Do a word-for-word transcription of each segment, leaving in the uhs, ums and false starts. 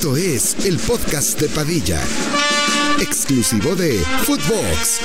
Esto es el podcast de Padilla, exclusivo de Footbox.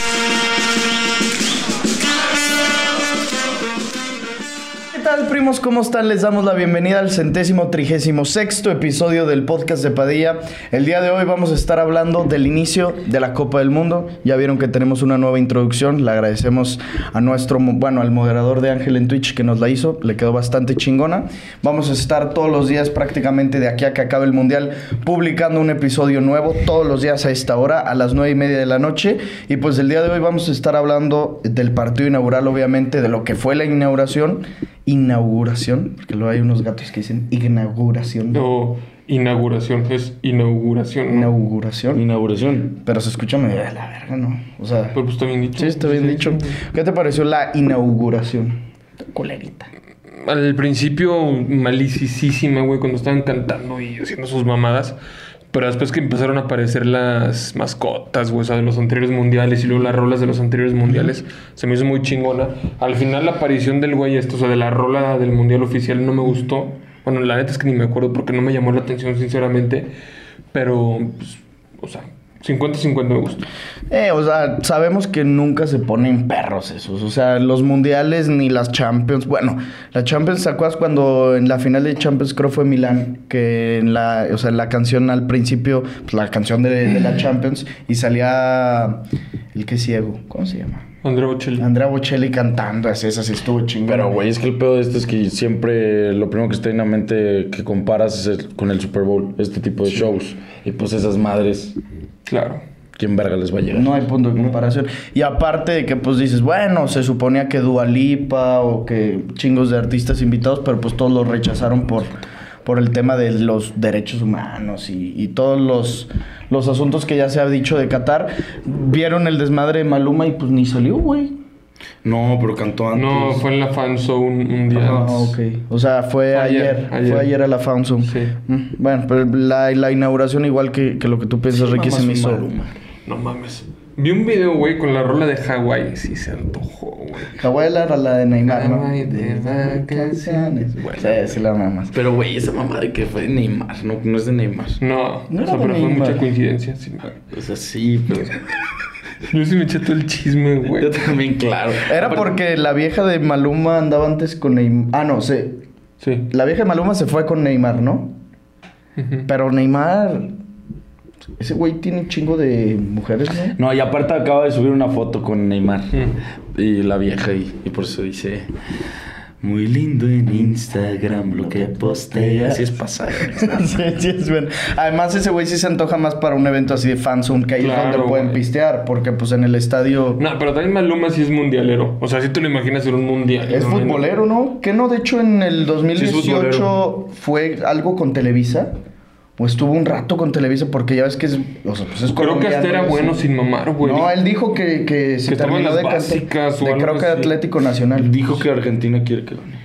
¿Qué tal, primos? ¿Cómo están? Les damos la bienvenida al centésimo trigésimo sexto episodio del podcast de Padilla. El día de hoy vamos a estar hablando del inicio de la Copa del Mundo. Ya vieron que tenemos una nueva introducción. Le agradecemos a nuestro, bueno, al moderador de Ángel en Twitch que nos la hizo. Le quedó bastante chingona. Vamos a estar todos los días prácticamente de aquí a que acabe el Mundial publicando un episodio nuevo todos los días a esta hora, a las nueve y media de la noche. Y pues el día de hoy vamos a estar hablando del partido inaugural, obviamente, de lo que fue la inauguración. Inauguración, porque luego hay unos gatos que dicen inauguración. No, inauguración, es inauguración. ¿no? Inauguración. Inauguración. Pero se escucha medio de la verga, ¿no? O sea. Pero pues está bien dicho. Sí, está bien sí, dicho. Sí. ¿Qué te pareció la inauguración? Colerita. Al principio, malicísima, güey, cuando estaban cantando y haciendo sus mamadas. Pero después que empezaron a aparecer las mascotas, güey, o sea, de los anteriores mundiales y luego las rolas de los anteriores mundiales, se me hizo muy chingona. Al final la aparición del güey esto, o sea, de la rola del mundial oficial no me gustó. Bueno, la neta es que ni me acuerdo porque no me llamó la atención, sinceramente. Pero, pues, o sea, cincuenta cincuenta me gusta. Eh, o sea, sabemos que nunca se ponen perros esos. O sea, los mundiales ni las Champions. Bueno, la Champions, ¿te acuerdas cuando en la final de Champions creo fue Milán? Que en la, o sea, la canción al principio, pues la canción de, de la Champions, y salía el que es ciego. ¿Cómo se llama? Andrea Bocelli. Andrea Bocelli cantando, así, esa sí estuvo chingón. Pero, güey, es que el pedo de esto es que siempre lo primero que está en la mente que comparas es el, con el Super Bowl, este tipo de sí. shows. Y pues esas madres... Claro. ¿Quién verga les va a llegar? No hay punto de comparación. Y aparte de que, pues, dices, bueno, se suponía que Dua Lipa o que chingos de artistas invitados, pero pues todos los rechazaron por, por el tema de los derechos humanos y, y todos los, los asuntos que ya se ha dicho de Qatar. Vieron el desmadre de Maluma y pues ni salió, güey. No, pero cantó antes. No, fue en la Fanzone un, un día Ah, antes. ok. O sea, fue, fue ayer, ayer. ayer. Fue ayer a la Fanzone. Sí. Mm, bueno, pero la, la inauguración, igual que, que lo que tú piensas, sí, Ricky, se me hizo... Maluma. No mames. Vi un video, güey, con la rola de Hawái. Sí se antojó, güey. Hawái era la de Neymar, ¿no? Hawái de vacaciones. Bueno, sí, sí la mamas. Pero, güey, esa mamá de que fue de Neymar, no, no es de Neymar. No, no o sea, pero fue mucha coincidencia. Sí. O sea, sí, pero... Yo sí me eché todo el chisme, güey. Yo también, claro. Era porque la vieja de Maluma andaba antes con Neymar. Ah, no, sí. Sí. La vieja de Maluma se fue con Neymar, ¿no? Uh-huh. Pero Neymar... Ese güey tiene un chingo de mujeres, ¿no? No, y aparte acaba de subir una foto con Neymar. Mm. Y la vieja, y, y por eso dice... Muy lindo en Instagram lo que postea. Así es pasar. sí, sí es bueno. Además, ese güey sí se antoja más para un evento así de fanzone, que ahí claro, es donde pueden güey. pistear. Porque pues en el estadio... No, pero también Maluma sí es mundialero. O sea, si te lo imaginas en un mundial. Es ¿no? futbolero, ¿no? Que no, de hecho en el dos mil dieciocho sí fue algo con Televisa. O estuvo un rato con Televisa porque ya ves que es... O sea, pues es creo que hasta era bueno sí. sin mamar, güey. No, él dijo que, que se que terminó de básicas cantar. De creo que así. Atlético Nacional. Dijo que Argentina quiere que gane.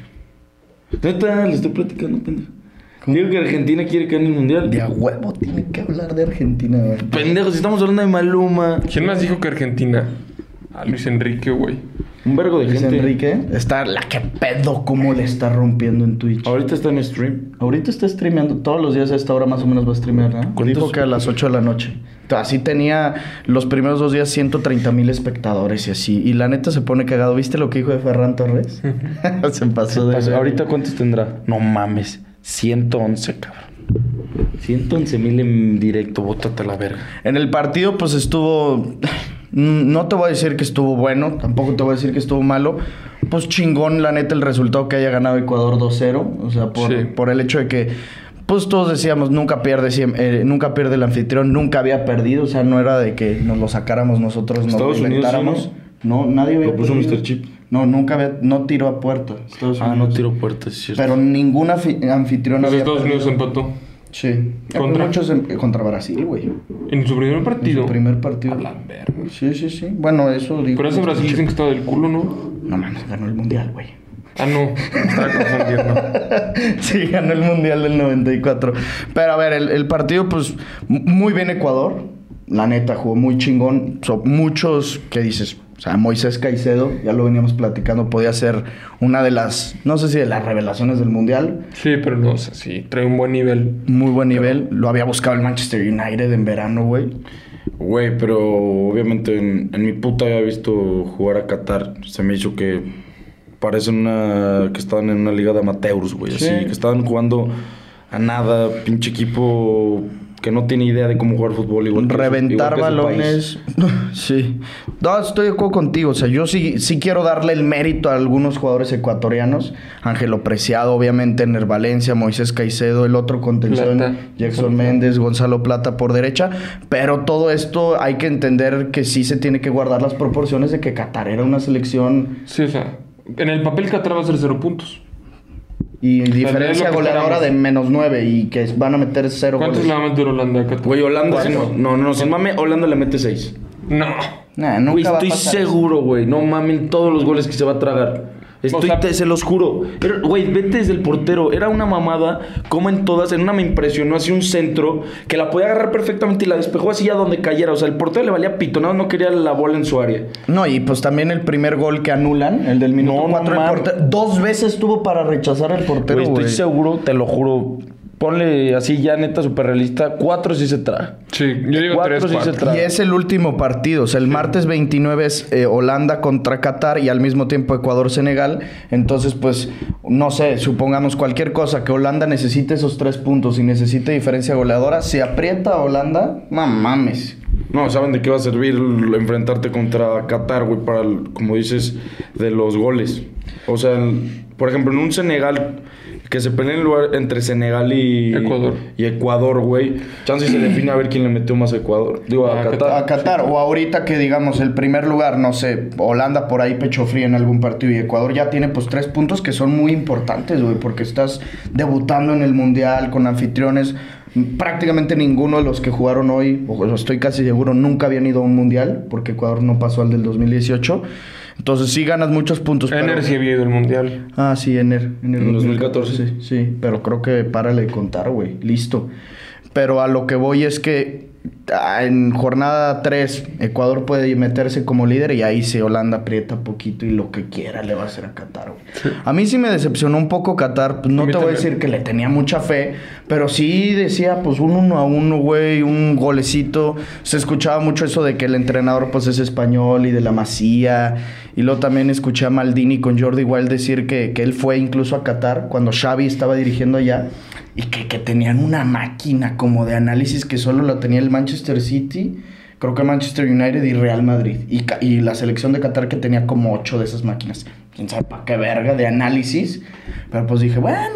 Neta, le estoy platicando, pendejo. Digo que Argentina quiere que gane el mundial. De a huevo tiene que hablar de Argentina, güey. Pendejo, si estamos hablando de Maluma. ¿Quién más dijo que Argentina? A Luis Enrique, güey. Un vergo de Luis gente. Enrique está la que pedo cómo le está rompiendo en Twitch. Ahorita está en stream. Ahorita está streameando todos los días a esta hora más o menos va a streamear, ¿no? Dijo que a las ocho de la noche. Así tenía los primeros dos días ciento treinta mil espectadores y así. Y la neta se pone cagado. ¿Viste lo que dijo de Ferran Torres? se pasó de... Pasó. ¿Ahorita cuántos tendrá? No mames. ciento once, cabrón. ciento once mil en directo. Bótate a la verga. En el partido pues estuvo... No te voy a decir que estuvo bueno, tampoco te voy a decir que estuvo malo. Pues chingón, la neta, el resultado que haya ganado Ecuador dos cero. O sea, por, sí. por el hecho de que, pues todos decíamos, nunca pierde eh, nunca pierde el anfitrión, nunca había perdido. O sea, no era de que nos lo sacáramos nosotros, nos lo inventáramos. No, nadie había lo puso mister Chip. No, nunca había, no tiró a puerta. Estados ah, Unidos. No tiró a puerta, es cierto. Pero ningún anfitrión pues había Estados perdido. Unidos empató. Sí. ¿Contra? Muchos en, contra Brasil, güey. ¿En su primer partido? En su primer partido. A la verga. Sí, sí, sí. Bueno, eso digo. Pero ese Brasil dicen que estaba del culo, ¿no? No mames, ganó el mundial, güey. Ah, no. Estaba confundiendo. Sí, ganó el mundial del noventa y cuatro. Pero a ver, el, el partido, pues, muy bien Ecuador. La neta, jugó muy chingón. Son muchos que dices, O sea, Moisés Caicedo, ya lo veníamos platicando, podía ser una de las, no sé si de las revelaciones del Mundial. Sí, pero no, o sea, sí, trae un buen nivel. Muy buen nivel. Lo había buscado el Manchester United en verano, güey. Güey, pero obviamente en, en mi puta había visto jugar a Qatar. Se me hizo que parecen una... que estaban en una liga de amateurs, güey. Sí. Así, que estaban jugando a nada. Pinche equipo que no tiene idea de cómo jugar fútbol. Igual que Reventar su, igual que su balones. Sí. No, estoy de acuerdo contigo. O sea, yo sí, sí quiero darle el mérito a algunos jugadores ecuatorianos. Ángelo Preciado, obviamente, Ener Valencia, Moisés Caicedo, el otro contención, Plata. Jackson Méndez, Gonzalo Plata por derecha. Pero todo esto hay que entender que sí se tiene que guardar las proporciones de que Qatar era una selección Sí, o sea, en el papel Qatar va a ser cero puntos. y sea, diferencia es lo que goleadora de esperamos. menos nueve y que van a meter cero ¿Cuántos goles. le va a meter Holanda a Qatar? Güey, Holanda... ¿Cuánto? sin- no, no, no, sin mame, Holanda le mete seis. No. Nah, nunca Güey, va a estoy pasar seguro, güey. No mamen todos los goles que se va a tragar. Estoy, O sea- te- se los juro. Era- Güey, vete desde el portero. Era una mamada. Como en todas. En una me impresionó así un centro que la podía agarrar perfectamente y la despejó así a donde cayera. O sea, el portero le valía pito. No, no quería la bola en su área. No, y pues también el primer gol que anulan, el del minuto No, no cuatro, el mames. portero, dos veces tuvo para rechazar al portero, Güey, estoy güey. seguro, te lo juro. Ponle así ya neta super realista. Cuatro sí se trae. Sí, yo digo Cuatro tres, sí se cuatro. tra- Y es el último partido, o sea, el martes veintinueve es eh, Holanda contra Qatar y al mismo tiempo Ecuador-Senegal. Entonces, pues, no sé, supongamos cualquier cosa, que Holanda necesite esos tres puntos y necesite diferencia goleadora, si aprieta a Holanda, no mames. No, ¿saben de qué va a servir el enfrentarte contra Qatar, güey? Para, el- como dices, de los goles. O sea, el- por ejemplo, en un Senegal, que se pelee en el lugar entre Senegal y Ecuador. y Ecuador, güey. Chance se define a ver quién le metió más a Ecuador. Digo, a, A Qatar. A Qatar, o ahorita que digamos el primer lugar, no sé, Holanda por ahí pecho frío en algún partido y Ecuador ya tiene pues tres puntos que son muy importantes, güey, porque estás debutando en el Mundial con anfitriones. Prácticamente ninguno de los que jugaron hoy, o estoy casi seguro, nunca habían ido a un Mundial, porque Ecuador no pasó al del dos mil dieciocho. Entonces sí ganas muchos puntos. Ener pero- sí había ido al mundial. Ah, sí, Ener. Ener En dos mil catorce. Sí, sí, pero creo que párale de contar, güey. Listo. Pero a lo que voy es que ah, en jornada tres Ecuador puede meterse como líder y ahí sí Holanda aprieta poquito y lo que quiera le va a hacer a Qatar, güey. A mí sí me decepcionó un poco Qatar. Pues no A mí te voy a también. decir que le tenía mucha fe, pero sí decía pues un uno a uno, güey, un golecito. Se escuchaba mucho eso de que el entrenador pues es español y de la Masía. Y luego también escuché a Maldini con Jordi Wild decir que, que él fue incluso a Qatar cuando Xavi estaba dirigiendo allá y que, que tenían una máquina como de análisis que solo la tenía el Manchester City, creo que Manchester United y Real Madrid. Y, ca- y la selección de Qatar que tenía como ocho de esas máquinas. Quién sabe para qué verga de análisis. Pero pues dije, bueno,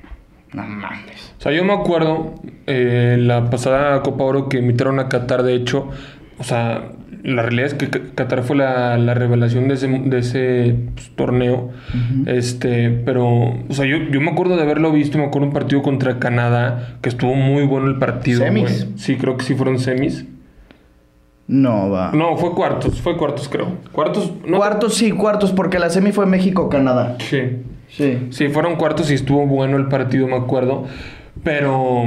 no mames. O sea, yo me acuerdo eh, la pasada Copa Oro que invitaron a Qatar, de hecho, o sea, la realidad es que Q- Qatar fue la, la revelación de ese, de ese pues, torneo. Este, pero, o sea, yo, yo me acuerdo de haberlo visto, me acuerdo un partido contra Canadá, que estuvo muy bueno el partido. ¿Semis? güey. Sí, creo que sí fueron semis. No, va. No, fue cuartos, fue cuartos, creo. Cuartos, no. Cuartos sí, cuartos, porque la semi fue México-Canadá. Sí. Sí. Sí, fueron cuartos y estuvo bueno el partido, me acuerdo. Pero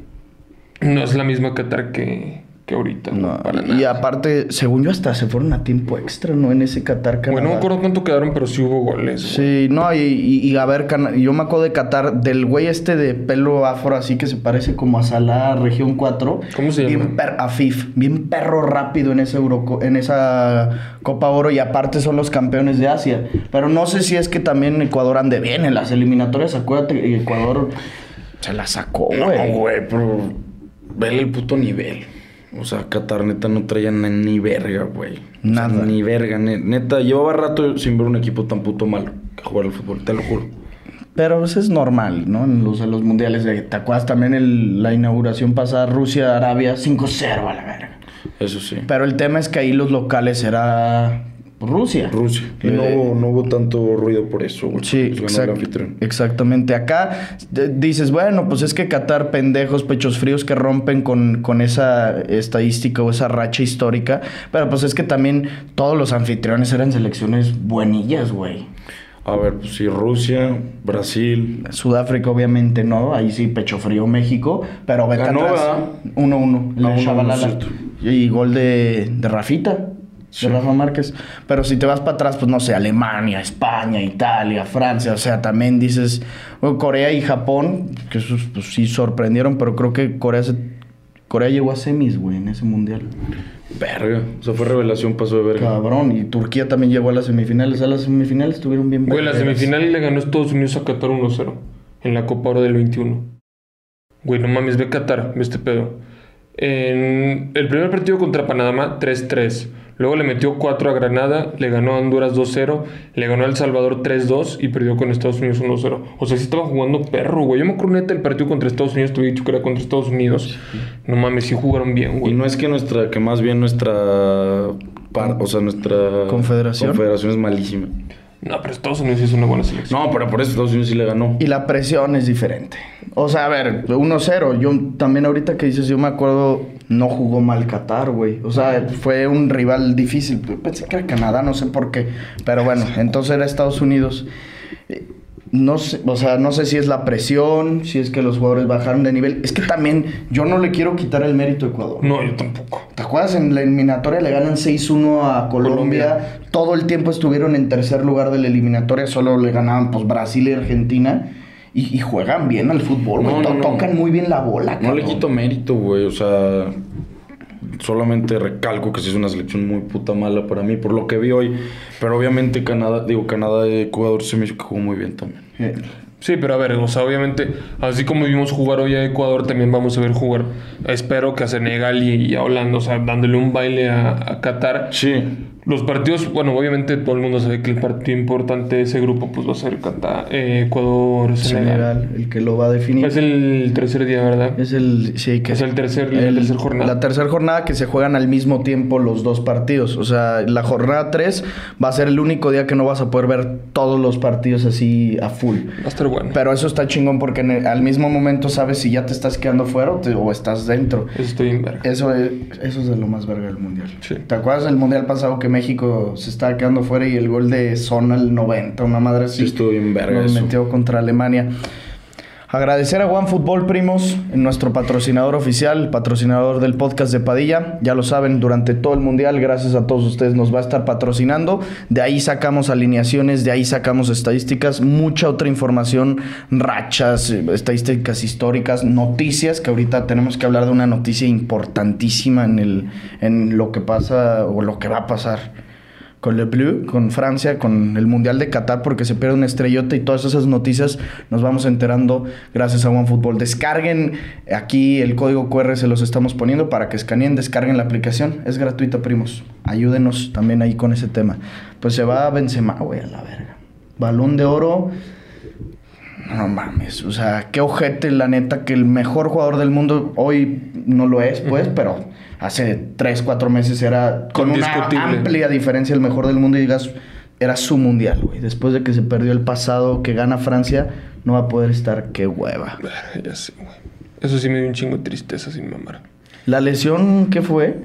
no es la misma Qatar que, que ahorita. No, para y nada. aparte, según yo, hasta se fueron a tiempo extra, ¿no? En ese Qatar Canadá. Bueno, no me acuerdo cuánto quedaron, pero sí hubo goles. güey. Sí, no, y, y, y a ver, Cana- yo me acuerdo de Qatar, del güey este de pelo afro, así que se parece como a Salah, región cuatro. ¿Cómo se llama? Bien per- Afif, bien perro rápido en, ese Euroco- en esa Copa Oro y aparte son los campeones de Asia. Pero no sé si es que también Ecuador ande bien en las eliminatorias, acuérdate, y Ecuador se la sacó, No, güey. güey, pero vele el puto nivel. O sea, Qatar neta no traía ni, ni verga, güey. O sea, Nada. ni verga, ne- neta. Llevaba rato sin ver un equipo tan puto malo que jugar al fútbol, te lo juro. Pero eso es normal, ¿no? En los, en los mundiales. de- ¿Te acuerdas también el- la inauguración pasada? Rusia-Arabia cinco cero a la verga. Eso sí. Pero el tema es que ahí los locales era Rusia. Rusia. Y no, hubo- no hubo tanto ruido por eso, güey. Sí, Pues ganó el exact- anfitrión. exactamente. Acá d- dices, bueno, pues es que Qatar, pendejos, pechos fríos que rompen con, con esa estadística o esa racha histórica. Pero pues es que también todos los anfitriones eran selecciones buenillas, güey. A ver, pues sí, Rusia, Brasil. Sudáfrica, obviamente, no. Ahí sí, pecho frío México. Pero vete Ganó, atrás. ¿verdad? uno uno. Ah, uno, Shabalala. uno, cierto. Y gol de, de Rafita. de Rafa Márquez. Pero si te vas para atrás, pues no sé, Alemania, España, Italia, Francia, o sea, también dices, bueno, Corea y Japón, que esos pues, sí sorprendieron, pero creo que Corea se, Corea llegó a semis, güey, en ese mundial. Verga, o sea, fue revelación, pasó de verga. Cabrón, y Turquía también llegó a las semifinales. A las semifinales estuvieron bien. Güey, la semifinal le ganó Estados Unidos a Qatar uno cero en la Copa Oro del veintiuno. Güey, no mames, ve Qatar, ve este pedo. En el primer partido contra Panamá, tres tres. Luego le metió cuatro a Granada, le ganó a Honduras dos cero, le ganó a El Salvador tres dos y perdió con Estados Unidos uno cero. O sea, sí estaba jugando perro, güey. Yo me acuerdo neta el partido contra Estados Unidos, te había dicho que era contra Estados Unidos. Sí. No mames, sí jugaron bien, güey. Y no es que nuestra, que más bien nuestra, par, o sea, nuestra confederación, confederación es malísima. No, pero Estados Unidos es una buena selección. No, pero por eso Estados Unidos sí le ganó. Y la presión es diferente. O sea, a ver, uno cero. Yo también ahorita que dices, yo me acuerdo, no jugó mal Qatar, güey. O sea, fue un rival difícil. Pensé que era Canadá, no sé por qué. Pero bueno, entonces era Estados Unidos. No sé, o sea, no sé si es la presión, si es que los jugadores bajaron de nivel. Es que también yo no le quiero quitar el mérito a Ecuador. No, yo tampoco. ¿Te acuerdas? En la eliminatoria le ganan seis uno a Colombia. Colombia. Todo el tiempo estuvieron en tercer lugar de la eliminatoria. Solo le ganaban pues Brasil y Argentina. Y, y juegan bien al fútbol, güey. No, no, Tocan no. muy bien la bola, No cabrón. Le quito mérito, güey. O sea, solamente recalco que sí es una selección muy puta mala para mí, por lo que vi hoy. Pero obviamente Canadá, digo, Canadá y Ecuador se me hizo que jugó muy bien también. Eh. Sí, pero a ver, o sea, obviamente, así como vimos jugar hoy a Ecuador, también vamos a ver jugar, espero que a Senegal y, y a Holanda, o sea, dándole un baile a, a Qatar. Sí. Los partidos, bueno, obviamente todo el mundo sabe que el partido importante de ese grupo pues va a ser Qatar, eh, Ecuador, Senegal. Senegal, el que lo va a definir. Es el tercer día, ¿verdad? Es el, sí, que es el tercer, el, la tercera jornada. La tercera jornada que se juegan al mismo tiempo los dos partidos. O sea, la jornada tres va a ser el único día que no vas a poder ver todos los partidos así a full. Va a estar bueno. Pero eso está chingón porque en el, al mismo momento sabes si ya te estás quedando fuera o, te, o estás dentro. Eso estoy en verga. Eso es, eso es de lo más verga del mundial. Sí. ¿Te acuerdas del mundial pasado que México se estaba quedando fuera y el gol de Son al noventa, una madre así? Sí, estuvo bien verga. Nos eso. metió contra Alemania. Agradecer a OneFootball, primos, nuestro patrocinador oficial, patrocinador del podcast de Padilla. Ya lo saben, durante todo el mundial, gracias a todos ustedes, nos va a estar patrocinando. De ahí sacamos alineaciones, de ahí sacamos estadísticas, mucha otra información, rachas, estadísticas históricas, noticias, que ahorita tenemos que hablar de una noticia importantísima en, el, en lo que pasa o lo que va a pasar con Le Bleu, con Francia, con el Mundial de Qatar, porque se pierde una estrellota y todas esas noticias nos vamos enterando gracias a OneFootball. Descarguen aquí el código cu erre, se los estamos poniendo para que escaneen, descarguen la aplicación. Es gratuita, primos. Ayúdenos también ahí con ese tema. Pues se va a Benzema, güey, a la verga. Balón de oro. No mames, o sea, qué ojete, la neta, que el mejor jugador del mundo hoy no lo es, pues, pero hace tres, cuatro meses era con una amplia diferencia el mejor del mundo y digas, era su mundial, güey. Después de que se perdió el pasado, que gana Francia, no va a poder estar, qué hueva. Ya sé, güey. Eso sí me dio un chingo de tristeza sin mamar. ¿La lesión qué fue?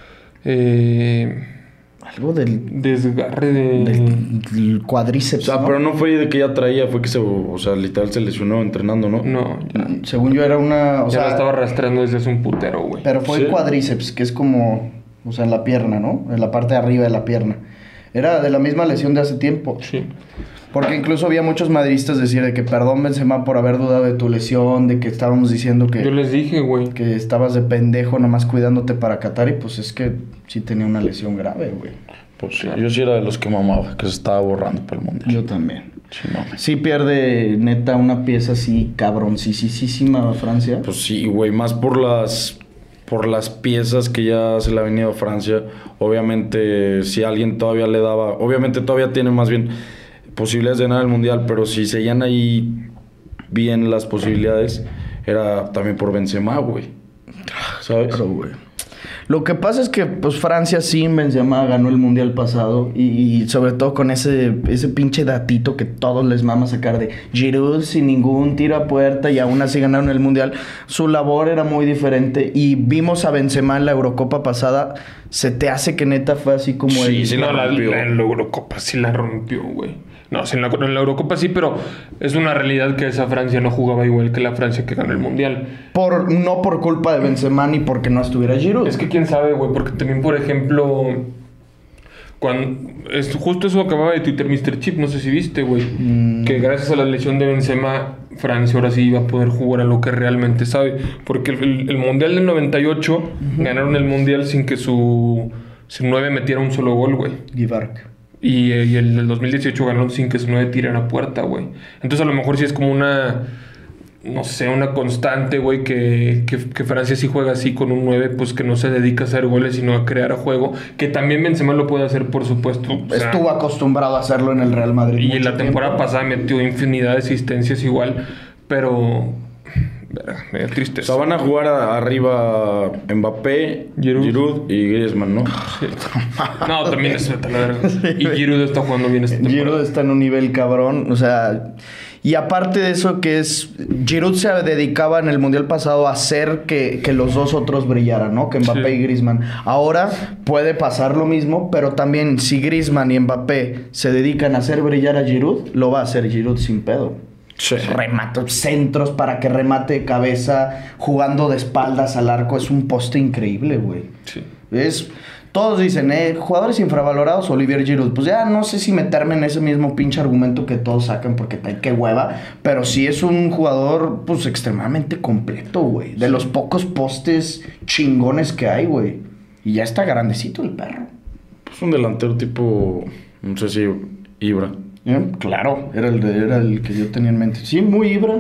Eh... Algo del... Desgarre de... del, del cuádriceps, O sea, ¿no? pero no fue de que ya traía, fue que se... O sea, literal se lesionó entrenando, ¿no? No, ya. Según yo era una... O ya sea, la estaba arrastrando desde hace un putero, güey. Pero fue ¿Sí? el cuádriceps, que es como... O sea, en la pierna, ¿no? En la parte de arriba de la pierna. Era de la misma lesión de hace tiempo. Sí. Porque incluso había muchos madridistas decir de que perdón, Benzema, por haber dudado de tu lesión, de que estábamos diciendo que... Yo les dije, güey. Que estabas de pendejo nomás cuidándote para Qatar y pues es que sí tenía una lesión grave, güey. Pues sí, yo sí era de los que mamaba, que se estaba borrando para el mundial. Yo también. Sí, no. Sí pierde, neta, una pieza así cabroncísima Francia. Pues sí, güey, más por las... Por las piezas que ya se le ha venido a Francia. Obviamente, si alguien todavía le daba... Obviamente todavía tiene más bien posibilidades de ganar el mundial, pero si seguían ahí bien las posibilidades, era también por Benzema, güey. ¿Sabes? Claro, güey. Lo que pasa es que pues Francia sí, Benzema ganó el mundial pasado y, y sobre todo con ese, ese pinche datito que todos les mama sacar de Giroud sin ningún tiro a puerta y aún así ganaron el mundial. Su labor era muy diferente y vimos a Benzema en la Eurocopa pasada. ¿Se te hace que neta fue así como Sí, el... sí la No, la, rompió. la, en la Eurocopa sí la rompió, güey. No, sí, en, la, en la Eurocopa sí, pero es una realidad que esa Francia no jugaba igual que la Francia que ganó el Mundial. Por, no por culpa de Benzema ni porque no estuviera Giroud. Es que quién sabe, güey, porque también, por ejemplo, Cuando, es, justo eso acababa de Twitter mister Chip, no sé si viste, güey. Mm. Que gracias a la lesión de Benzema, Francia ahora sí iba a poder jugar a lo que realmente sabe. Porque el, el, el Mundial del noventa y ocho uh-huh. ganaron el Mundial sin que su, su nueve metiera un solo gol, güey. Givark. Y, y el del dos mil dieciocho ganaron sin que su nueve tirara a puerta, güey. Entonces a lo mejor sí es como una... No sé, una constante, güey, que, que, que Francia sí juega así con un nueve, pues que no se dedica a hacer goles, sino a crear juego. Que también Benzema lo puede hacer, por supuesto. O sea, estuvo acostumbrado a hacerlo en el Real Madrid. Y en la temporada tiempo. pasada metió infinidad de asistencias igual, pero... Me da tristeza. O sea, van a jugar a, arriba Mbappé, Giroud. Giroud y Griezmann, ¿no? Sí. No, también es la verga. Sí. Y Giroud está jugando bien esta temporada. Giroud está en un nivel cabrón, o sea... Y aparte de eso que es... Giroud se dedicaba en el Mundial pasado a hacer que, que los dos otros brillaran, ¿no? Que Mbappé sí. y Griezmann. Ahora puede pasar lo mismo, pero también si Griezmann y Mbappé se dedican a hacer brillar a Giroud, lo va a hacer Giroud sin pedo. Sí. Remato, centros para que remate de cabeza, jugando de espaldas al arco. Es un poste increíble, güey. Sí. Es... Todos dicen, eh, jugadores infravalorados, Olivier Giroud. Pues ya no sé si meterme en ese mismo pinche argumento que todos sacan porque tal que hueva. Pero sí es un jugador, pues, extremadamente completo, güey. De sí. los pocos postes chingones que hay, güey. Y ya está grandecito el perro. Pues un delantero tipo, no sé si Ibra. ¿Eh? Claro, era el, de, era el que yo tenía en mente. Sí, muy Ibra.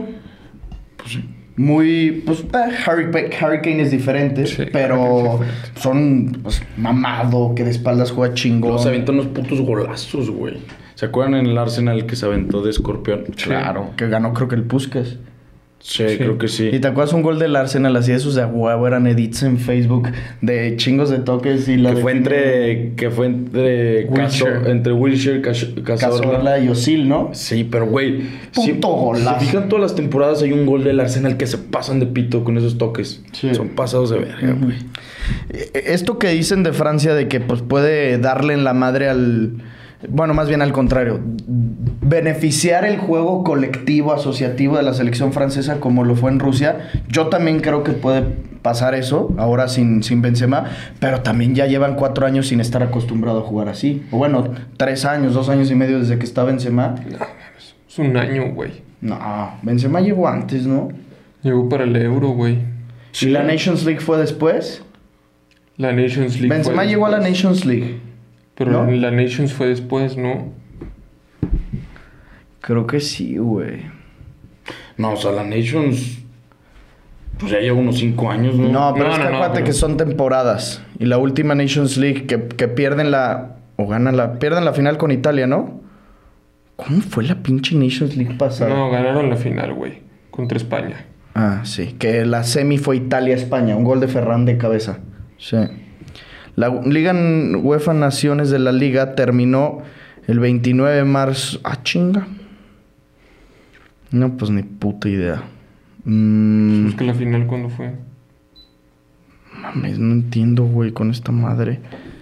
Pues sí. Muy, pues, eh, Harry, Harry Kane es diferente, sí, pero es diferente. Son, pues, mamado, que de espaldas juega chingón. Luego se aventó unos putos golazos, güey. ¿Se acuerdan en el Arsenal que se aventó de escorpión? Claro, sí. Que ganó creo que el Puskas. Sí, sí, creo que sí. ¿Y te acuerdas un gol del Arsenal así, esos de huevo, eran edits en Facebook de chingos de toques y la que fue entre que fue entre Wilshere, Caso, entre Wilshere, Cazorla y Özil, ¿no? Sí, pero güey, puto si, golazo. Se fijan todas las temporadas hay un gol del Arsenal que se pasan de pito con esos toques. Sí. Son pasados de verga, güey. Uh-huh. Esto que dicen de Francia de que pues puede darle en la madre al... Bueno, más bien al contrario. Beneficiar el juego colectivo, asociativo de la selección francesa como lo fue en Rusia. Yo también creo que puede pasar eso, ahora sin, sin Benzema. Pero también ya llevan cuatro años sin estar acostumbrado a jugar así. O bueno, tres años, dos años y medio desde que está Benzema. No, es un año, güey. No, Benzema llegó antes, ¿no? Llegó para el Euro, güey. ¿Y la Nations League fue después? La Nations League Benzema fue llegó a la Nations League. Pero ¿no? La Nations fue después, ¿no? Creo que sí, güey. No, o sea, la Nations... Pues ya lleva unos cinco años, ¿no? No, pero no, es que no, acuérdate no, que son temporadas. Y la última Nations League que, que pierden la... O ganan la... Pierden la final con Italia, ¿no? ¿Cómo fue la pinche Nations League pasada? No, ganaron la final, güey. Contra España. Ah, sí. Que la semi fue Italia-España. Un gol de Ferran de cabeza. Sí. La Liga UEFA Naciones de la Liga terminó el veintinueve de marzo. Ah, chinga. No, pues ni puta idea. Mm. Es que la final, ¿cuándo fue? Mames, no entiendo, güey, con esta madre.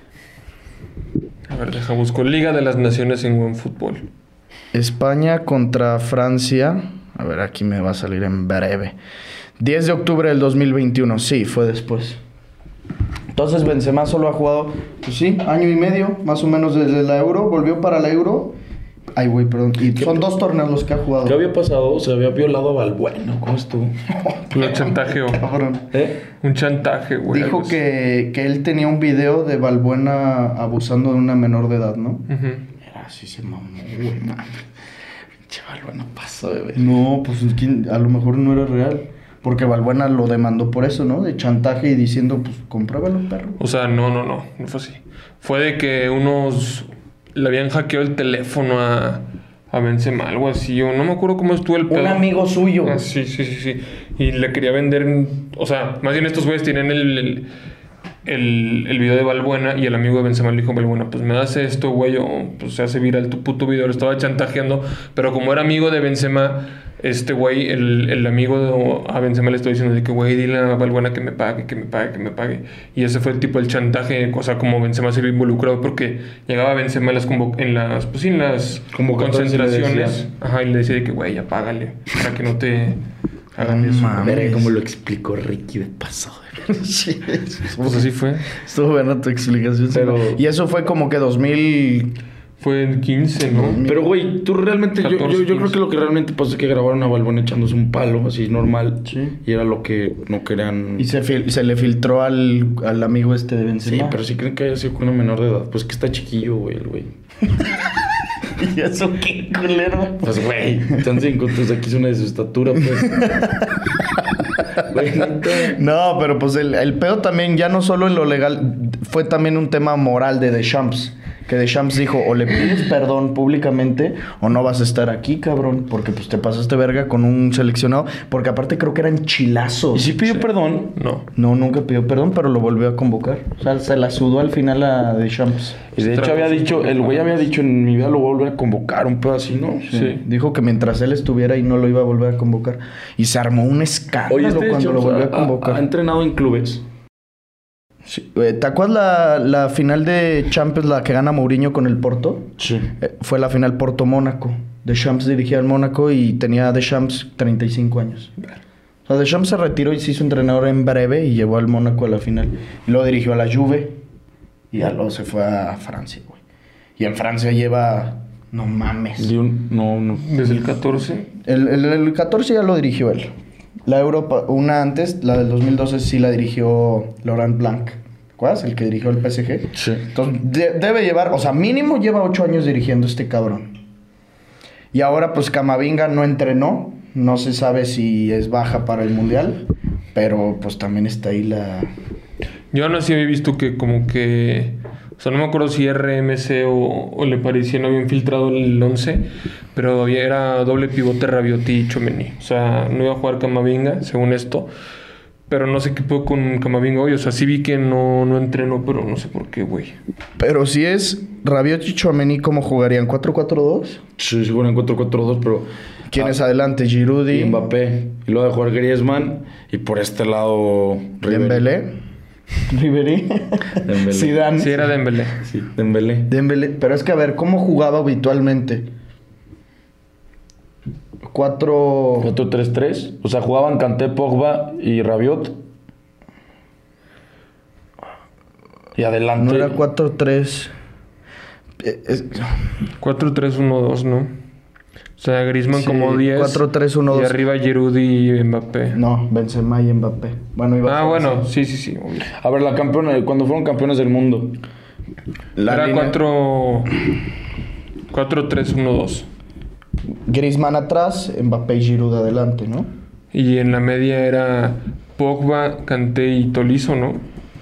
A ver, deja busco. Liga de las Naciones en buen fútbol. España contra Francia. A ver, aquí me va a salir en breve. diez de octubre del dos mil veintiuno. Sí, fue después. Entonces Benzema solo ha jugado, pues sí, año y medio, más o menos desde la Euro. Volvió para la Euro. Ay, güey, perdón. Y son dos torneos los que ha jugado. ¿Qué había pasado? Se había violado a Valbuena. ¿Cómo estuvo? Lo chantajeó. ¿Eh? Un chantaje, güey. Dijo que, que él tenía un video de Valbuena abusando de una menor de edad, ¿no? Uh-huh. Era así, se mamó, güey, man. Pinche Valbuena pasó de ver. No, pues a lo mejor no era real. Porque Valbuena lo demandó por eso, ¿no? De chantaje y diciendo, pues, compruébalo, perro. O sea, no, no, no. No fue así. Fue de que unos... Le habían hackeado el teléfono a... A Benzema, algo así. O no me acuerdo cómo estuvo el pedo. Un amigo suyo. Ah, sí, sí, sí, sí. Y le quería vender... O sea, más bien estos güeyes tienen el... el El, el video de Valbuena y el amigo de Benzema le dijo: Valbuena, pues me das esto, güey, o pues se hace viral tu puto video. Lo estaba chantajeando, pero como era amigo de Benzema, este güey, el, el amigo de, a Benzema le estaba diciendo de que, güey, dile a Valbuena que me pague, que me pague, que me pague. Y ese fue el tipo del chantaje, o sea, como Benzema se vio involucrado porque llegaba Benzema en las, convo- en las, pues sí, en las concentraciones. Ajá, y le decía de que, güey, ya págale, para que no te... Hagan No eso. mames. Verga, cómo lo explicó Ricky de paso. Sí, Pues así fue. estuvo buena tu explicación. Pero- Y eso fue como que dos mil... Fue en quince, ¿no? Pero, güey, tú realmente... Yo, yo, catorce, yo creo quince. que lo que realmente pasó es que grabaron a Balbón echándose un palo, así, normal. Sí. Y era lo que no querían... Y se, fil- se le filtró al, al amigo este de Benzema. Sí, pero si creen que haya sido con una menor de edad. Pues que está chiquillo, güey, el güey. ¿Y eso qué culero? Pues, güey, están cinco, entonces aquí es una de su estatura, pues. Güey, neta. No, pero pues el, el pedo también, ya no solo en lo legal, fue también un tema moral de Deschamps. Que Deschamps dijo, o le pides perdón públicamente o no vas a estar aquí, cabrón. Porque pues te pasaste verga con un seleccionado. Porque aparte creo que eran chilazos. ¿Y si pidió perdón? No. No, nunca pidió perdón, pero lo volvió a convocar. O sea, se la sudó al final a Deschamps. Y de hecho había dicho, el güey había dicho, en mi vida lo voy a volver a convocar, un pedo así, ¿no? Sí. Dijo que mientras él estuviera ahí no lo iba a volver a convocar. Y se armó un escándalo Oye, este cuando lo Deschamps volvió a ha- convocar. ha, ha entrenado en clubes. Sí. Eh, ¿Te acuerdas la, la final de Champions, la que gana Mourinho con el Porto? Sí. Eh, fue la final Porto-Mónaco. Deschamps dirigía al Mónaco y tenía Deschamps treinta y cinco años. O sea, Deschamps se retiró y se hizo entrenador en breve y llevó al Mónaco a la final. Y luego dirigió a la Juve y ya luego se fue a Francia, güey. Y en Francia lleva... No mames. De un- no, no. Desde el catorce. El, el, el catorce ya lo dirigió él. La Europa, una antes, la del dos mil doce, sí la dirigió Laurent Blanc. ¿Te acuerdas? El que dirigió el P S G. Sí. Entonces, de- debe llevar, o sea, mínimo lleva ocho años dirigiendo este cabrón. Y ahora, pues, Camavinga no entrenó. No se sabe si es baja para el Mundial. Pero, pues, también está ahí la... Yo aún así había visto que como que... O sea, no me acuerdo si R M C o, o Le Parisien habían filtrado el once, pero había, era doble pivote Rabiot y Tchouaméni. O sea, no iba a jugar Camavinga, según esto. Pero no sé qué puedo con Camavinga hoy. O sea, sí vi que no, no entrenó, pero no sé por qué, güey. Pero si es Rabiot y Tchouaméni, ¿cómo jugarían? ¿cuatro cuatro dos? Sí, sí, bueno, en cuatro cuatro dos, pero... ¿Quiénes Ah, adelante? Giroud y y Mbappé. Y luego de jugar Griezmann. Y por este lado... Ribery. Dembélé. Ribery. Dembélé. Zidane. Sí, era Dembélé. Sí, Dembélé. Dembélé. Pero es que, a ver, ¿cómo jugaba habitualmente? Cuatro... cuatro tres tres. O sea, jugaban Kanté, Pogba y Rabiot. Y adelante... No era cuatro tres... Eh, es- cuatro tres uno dos, ¿no? O sea, Griezmann Sí, como diez. cuatro tres uno dos. Y arriba Giroud y Mbappé. No, Benzema y Mbappé. Bueno, iba Ah, a ser bueno, así. sí, sí, sí. obvio. A ver, la campeona, cuando fueron campeones del mundo. La Era línea- cuatro... cuatro tres uno dos. Griezmann atrás, Mbappé y Giroud adelante, ¿no? Y en la media era Pogba, Kanté y Tolisso, ¿no?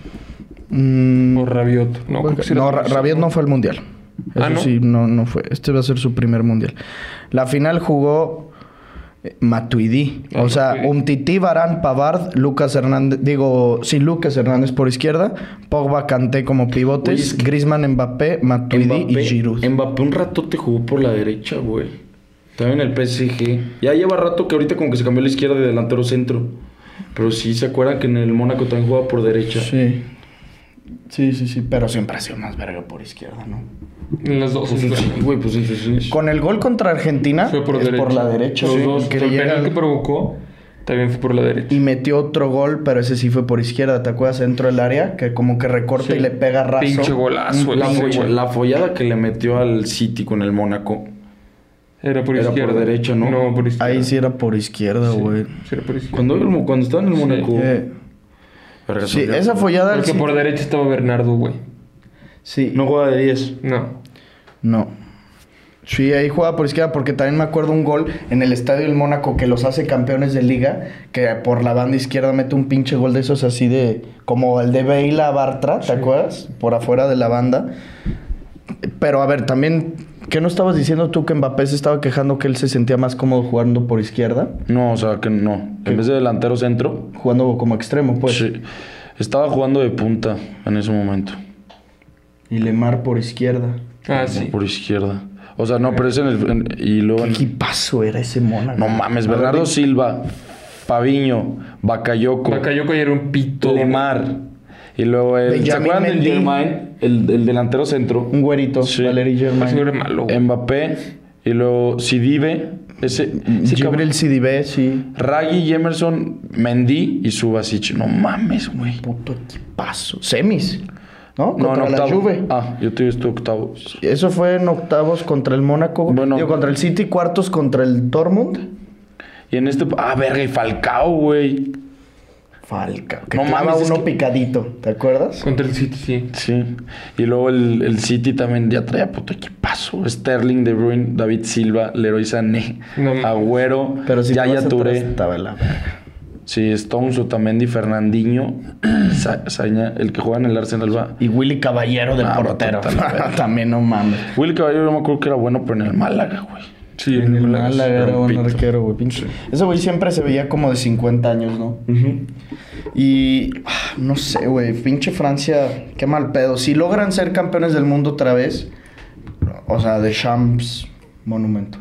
Mm, O Rabiot. No, creo que sí era no, Ra- Tolisso, Rabiot no fue al Mundial. Eso Ah, ¿no? sí, no, no fue. Este va a ser su primer Mundial. La final jugó eh, Matuidi. Ah, o sea, Matuidi. Umtiti, Varane, Pavard, Lucas Hernández... Digo, sí, Lucas Hernández por izquierda. Pogba, Kanté como pivotes. Oye, es que- Griezmann, Mbappé, Matuidi y Giroud. Mbappé un rato te jugó por la derecha, güey. También en el P S G. Ya lleva rato que ahorita como que se cambió a la izquierda de delantero centro. Pero sí, ¿se acuerdan que en el Mónaco también jugaba por derecha? Sí. Sí, sí, sí. Pero siempre ha sido más verga por izquierda, ¿no? En las dos. Pues es sí, verdad. güey, pues entonces... Con el gol contra Argentina Fue por es derecha. por la derecha. Los sí, dos. que El le llega penal al- que provocó también fue por la derecha. Y metió otro gol, pero ese sí fue por izquierda. ¿Te acuerdas? Dentro del área, que como que recorta Sí. y le pega raso. Pinche golazo. La, ese, folla- güey. la follada que le metió al City con el Mónaco. Era por Era por izquierda. derecha, ¿no? No, por izquierda. Ahí sí era por izquierda, Sí, güey. sí era por izquierda. Cuando, cuando estaba en el Sí. Mónaco... Eh, Verga, sí, sabía. esa follada... Porque sí- por derecha estaba Bernardo, güey. Sí. No juega de diez. No. No. Sí, ahí juega por izquierda porque también me acuerdo un gol en el Estadio del Mónaco que los hace campeones de liga, que por la banda izquierda mete un pinche gol de esos así de... Como el de Bale a Bartra, ¿te acuerdas? Por afuera de la banda. Pero a ver, también... ¿Qué no estabas diciendo tú que Mbappé se estaba quejando que él se sentía más cómodo jugando por izquierda? No, o sea, que no. En vez de delantero centro... Jugando como extremo, pues. Sí. Estaba jugando de punta en ese momento. Y Lemar por izquierda. Ah, sí. Por izquierda. O sea, no, pero es en el... en- y luego... ¿Qué en- equipazo era ese Mónaco? no mames, A ver, Bernardo di- Silva, Fabiño, Bakayoko, Bakayoko ya era un pito. Lemar. Y luego el... ¿Se Benjamin acuerdan del Mendy. Germain? El, el delantero centro. Un güerito, Sí. Valery Ese Germain. era malo, güey. Mbappé. Y luego Sidibe. Ese, ese Gibril C D B, sí. Raggi, Emerson, Mendy y Subasic. No mames, güey. Puto equipazo. Semis, ¿no? No, Contra en la octavo. Juve. Ah, yo te esto octavos. Eso fue en octavos contra el Mónaco. Bueno. Digo, contra el City, cuartos contra el Dortmund. Y en este... Ah, verga, y Falcao, güey. Falca. Que No clava mames, es uno que- picadito, ¿te acuerdas? Contra el City, sí. Sí. Y luego el, el City también ya traía puto equipazo. Sterling, De Bruyne, David Silva, Leroy Sané, No mames. Agüero, Pero si te Yaya vas atrás, Touré. estaba la verga. Sí, Stones, Otamendi, Fernandinho, Sa- Saña, el que juega en el Arsenal va. Y Willy Caballero del Ah, portero. va total, También no mames. Willy Caballero yo me acuerdo que era bueno, pero en el Málaga, güey. Sí, En el Málaga. Málaga era buen Pito. arquero, güey. Pinche. Ese güey siempre se veía como de cincuenta años, ¿no? Y ah, no sé, güey, pinche Francia, qué mal pedo. Si logran ser campeones del mundo otra vez, o sea, de Champs Monumento.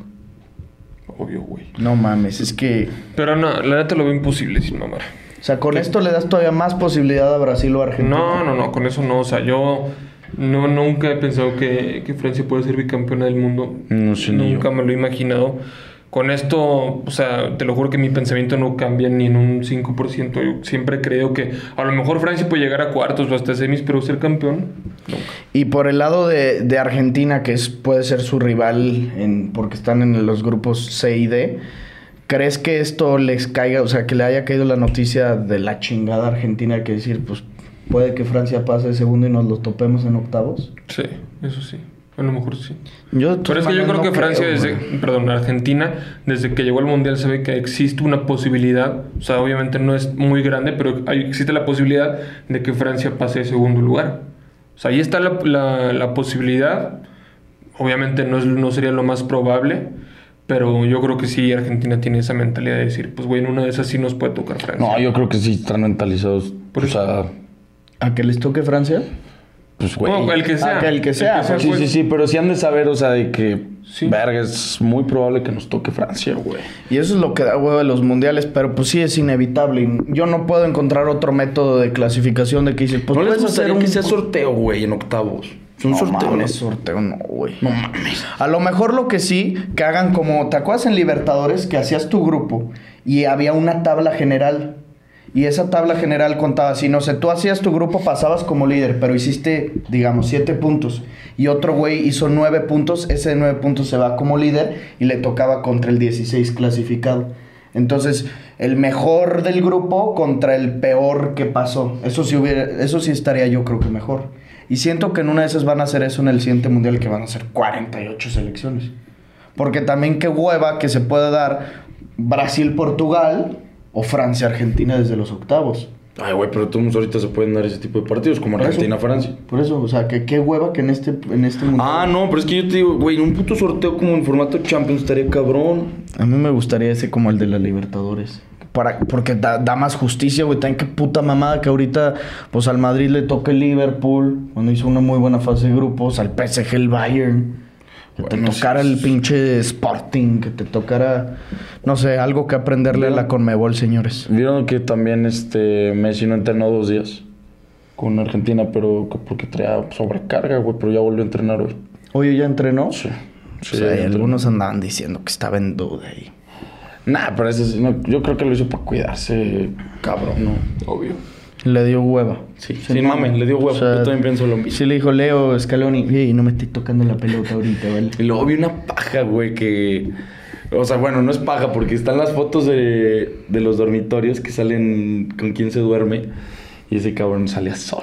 Obvio, güey. No mames, es que, Pero no, la neta lo veo imposible sin mamar. o sea, con esto le das todavía más posibilidad a Brasil o a Argentina. No, no, no, con eso no. O sea, yo no, nunca he pensado que, que Francia puede ser bicampeona del mundo. No sé, ni Nunca yo. me lo he imaginado. Con esto, o sea, te lo juro que mi pensamiento no cambia ni en un cinco por ciento. Yo siempre creo que a lo mejor Francia puede llegar a cuartos o hasta semis, pero ser campeón, nunca. Y por el lado de, de Argentina, que es, puede ser su rival en, porque están en los grupos C y D, ¿crees que esto les caiga, o sea, que le haya caído la noticia de la chingada Argentina, que decir, pues puede que Francia pase de segundo y nos lo topemos en octavos? Sí, eso sí. A lo mejor sí. Yo de Pero todas es que yo maneras creo no que Francia, creo, desde, güey. perdón, Argentina, desde que llegó al Mundial sabe que existe una posibilidad, o sea, obviamente no es muy grande, pero hay- existe la posibilidad de que Francia pase de segundo lugar. O sea, ahí está la, la, la posibilidad. Obviamente no, es, no sería lo más probable, pero yo creo que sí Argentina tiene esa mentalidad de decir, pues güey, en una de esas sí nos puede tocar Francia. No, yo creo que sí están mentalizados. Por o sea, ¿A que les toque Francia? pues güey. No, el que sea. Ah, que el que sea, pues, Sí, pues. sí, sí, pero sí han de saber, o sea, de que, Sí. verga, es muy probable que nos toque Francia, güey. Y eso es lo que da huevo de los mundiales, pero pues sí es inevitable. Y yo no puedo encontrar otro método de clasificación de que dices, pues ¿No les puedes hacer gustaría un que sea sorteo, güey, en octavos? Es un no sorteo, mames, ¿no? sorteo no, güey. No mames. A lo mejor lo que sí, que hagan como, ¿te acuerdas en Libertadores que hacías tu grupo y había una tabla general? Y esa tabla general contaba así, no sé, tú hacías tu grupo, pasabas como líder, pero hiciste, digamos, siete puntos. Y otro güey hizo nueve puntos, ese de nueve puntos se va como líder y le tocaba contra el dieciséis clasificado. Entonces, el mejor del grupo contra el peor que pasó. Eso sí hubiera, eso sí estaría yo creo que mejor. Y siento que en una de esas van a hacer eso en el siguiente mundial, que van a ser cuarenta y ocho selecciones. Porque también qué hueva que se pueda dar Brasil-Portugal o Francia-Argentina desde los octavos. Ay, güey, pero todos ahorita se pueden dar ese tipo de partidos, como Por eso. Argentina-Francia. Por eso, o sea, que qué hueva que en este, en este mundial. Ah, no, pero es que yo te digo, güey, en un puto sorteo como en formato Champions estaría cabrón. A mí me gustaría ese como el de la Libertadores. Para, porque da, da más justicia, güey. También qué puta mamada que ahorita, pues al Madrid le toca el Liverpool, cuando hizo una muy buena fase de grupos, al P S G el Bayern. Que Bueno, te tocara sí, el sí. pinche Sporting, que te tocara, no sé, algo que aprenderle a la Conmebol, señores. Vieron que también este Messi no entrenó dos días con Argentina, pero que porque traía sobrecarga, güey, pero ya volvió a entrenar hoy. Oye, ¿ya entrenó? Sí. O Sí, sea, ya entrenó. algunos andaban diciendo que estaba en duda ahí. Nah, pero ese sí, no, yo creo que lo hizo para cuidarse, cabrón, ¿no? Obvio. Le dio hueva. Sí, sin mame, le dio huevo. O sea, yo también pienso lo mismo. Sí le dijo Leo Scaloni, y no me estoy tocando la pelota ahorita, ¿vale? Y luego vi una paja, güey, que... O sea, bueno, no es paja porque están las fotos de, de los dormitorios que salen con quién se duerme. Y ese cabrón salía solo.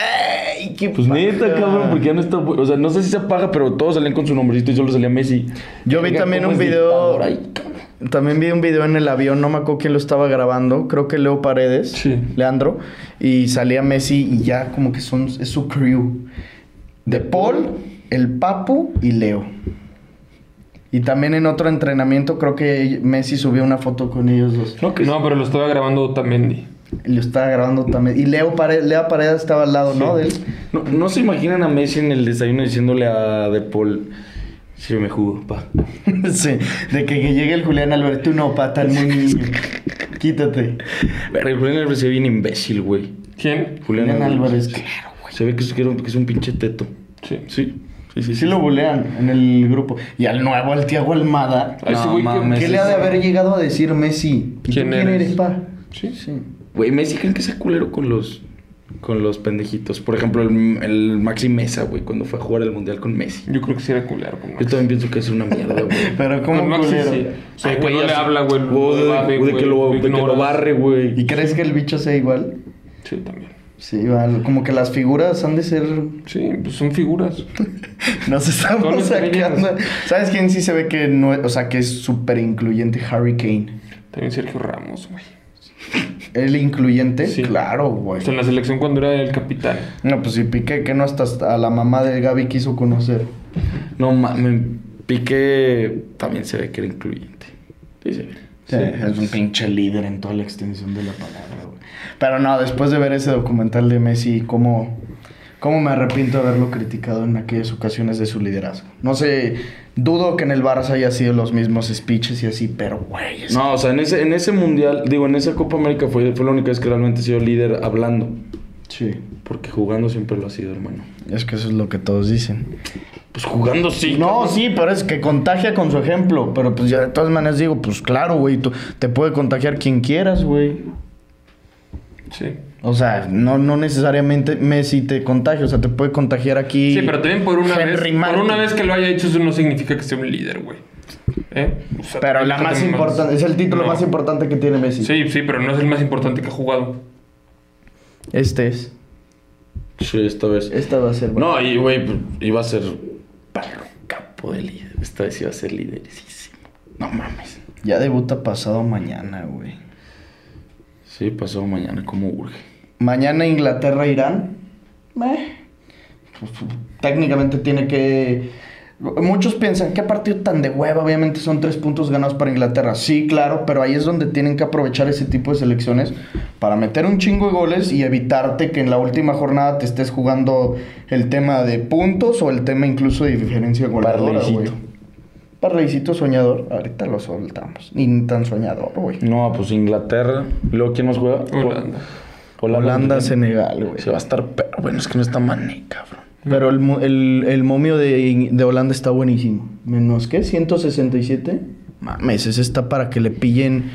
¡Ey, qué Pues paja! neta, cabrón, porque ya no está... O sea, no sé si se paja, pero todos salían con su nombrecito y solo salía Messi. Yo vi Verga, también cómo un es video- dictador ahí, cabrón. También vi un video en el avión, no me acuerdo quién lo estaba grabando, creo que Leo Paredes, Sí. Leandro, y salía Messi y ya como que son, es su crew. De Paul, el Papu y Leo. Y también en otro entrenamiento creo que Messi subió una foto con ellos dos. No, que No, pero lo estaba grabando Otamendi. Y lo estaba grabando también. Y Leo Paredes, Leo Paredes estaba al lado, ¿no? De él. No, no se imaginan a Messi en el desayuno diciéndole a De Paul... Sí, me jugo, pa. Sí, de que, que llegue el Julián Álvarez, tú no, pa, tan muy niño. Quítate. Verga, el Julián Álvarez se ve bien imbécil, güey. ¿Quién? Julián, Julián Álvarez, Claro, güey. Se ve que es, que es un- que es un pinche teto. Sí. Sí. Sí, sí, Sí, sí. lo bulean en el grupo. Y al nuevo, al Thiago Almada. A ese No, güey que- mames. ¿Qué le ha de haber llegado a decir Messi? ¿Y tú ¿Quién quién eres? eres, pa? Sí. Sí. Güey, Messi, ¿creen que sea culero con los, con los pendejitos? Por ejemplo, el, el Maxi Mesa, güey, cuando fue a jugar el Mundial con Messi. Yo creo que sí era culero con Yo Maxi. también pienso que es una mierda, güey. Pero Con como Maxi culero. sí. O sea, Ay, que güey, no le así- habla, güey. O de, va, ve, o de que lo, güey, de que lo ignoras. barre, güey. ¿Y crees que el bicho sea igual? Sí, también. Sí, vale. Como que las figuras han de ser... Sí, pues son figuras. Nos estamos Son estrellas. sacando... ¿Sabes quién sí se ve que no es... O sea, que es súper incluyente? Harry Kane. También Sergio Ramos, güey. ¿El incluyente? Sí. Claro, güey. O sea, en la selección cuando era el capitán. No, pues si Piqué, que no hasta a la mamá de Gaby quiso conocer. No mames, Piqué también se ve que era incluyente. Sí, se ve. Sí, es un pinche líder en toda la extensión de la palabra, güey. Pero no, después de ver ese documental de Messi, ¿cómo, cómo me arrepiento de haberlo criticado en aquellas ocasiones de su liderazgo? No sé, dudo que en el Barça haya sido los mismos speeches y así, pero güey... es No, o sea, en ese, en ese mundial, digo, en esa Copa América fue, fue la única vez que realmente ha sido líder hablando. que- Sí, Porque jugando siempre lo ha sido, hermano. es que eso es lo que todos dicen. Pues jugando sí. No, cabrón. sí, pero es que contagia con su ejemplo. Pero pues ya de todas maneras digo, pues claro, güey, tú- te puede contagiar quien quieras, güey. Sí. O sea, no, no necesariamente Messi te contagia, o sea, te puede contagiar aquí. Sí, pero también por una Henry vez. Martin. Por una vez que lo haya hecho, eso no significa que sea un líder, güey. ¿Eh? O sea, Pero la más también importante, es el título No. más importante que tiene Messi. Sí, sí, pero no es el más importante que ha jugado. Este es. Sí, esta vez. Esta va a ser. No, y güey, pues, iba a ser perro capo de líder. Esta vez iba a ser liderísimo. No mames. Ya debuta pasado mañana, güey. Sí, pasado mañana, como urge. Mañana Inglaterra-Irán. Meh. Pues, técnicamente tiene que... Muchos piensan, ¿qué partido tan de hueva? Obviamente son tres puntos ganados para Inglaterra. Sí, claro, pero ahí es donde tienen que aprovechar ese tipo de selecciones para meter un chingo de goles y evitarte que en la última jornada te estés jugando el tema de puntos o el tema incluso de diferencia goleadora, Parleycito. güey. Parleycito soñador. Ahorita lo soltamos. Ni tan soñador, güey. No, pues Inglaterra. ¿Y luego quién nos juega? Holanda. Holanda, Senegal, güey. Se va a estar perro. Bueno, es que no está Mané, cabrón. Pero el, mo- el, el momio de, de Holanda está buenísimo. Menos, ¿qué? ¿ciento sesenta y siete? Mames, ese está para que le pillen...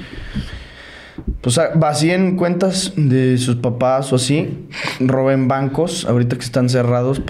Pues a- vacíen cuentas de sus papás o así. Roben bancos, ahorita que están cerrados.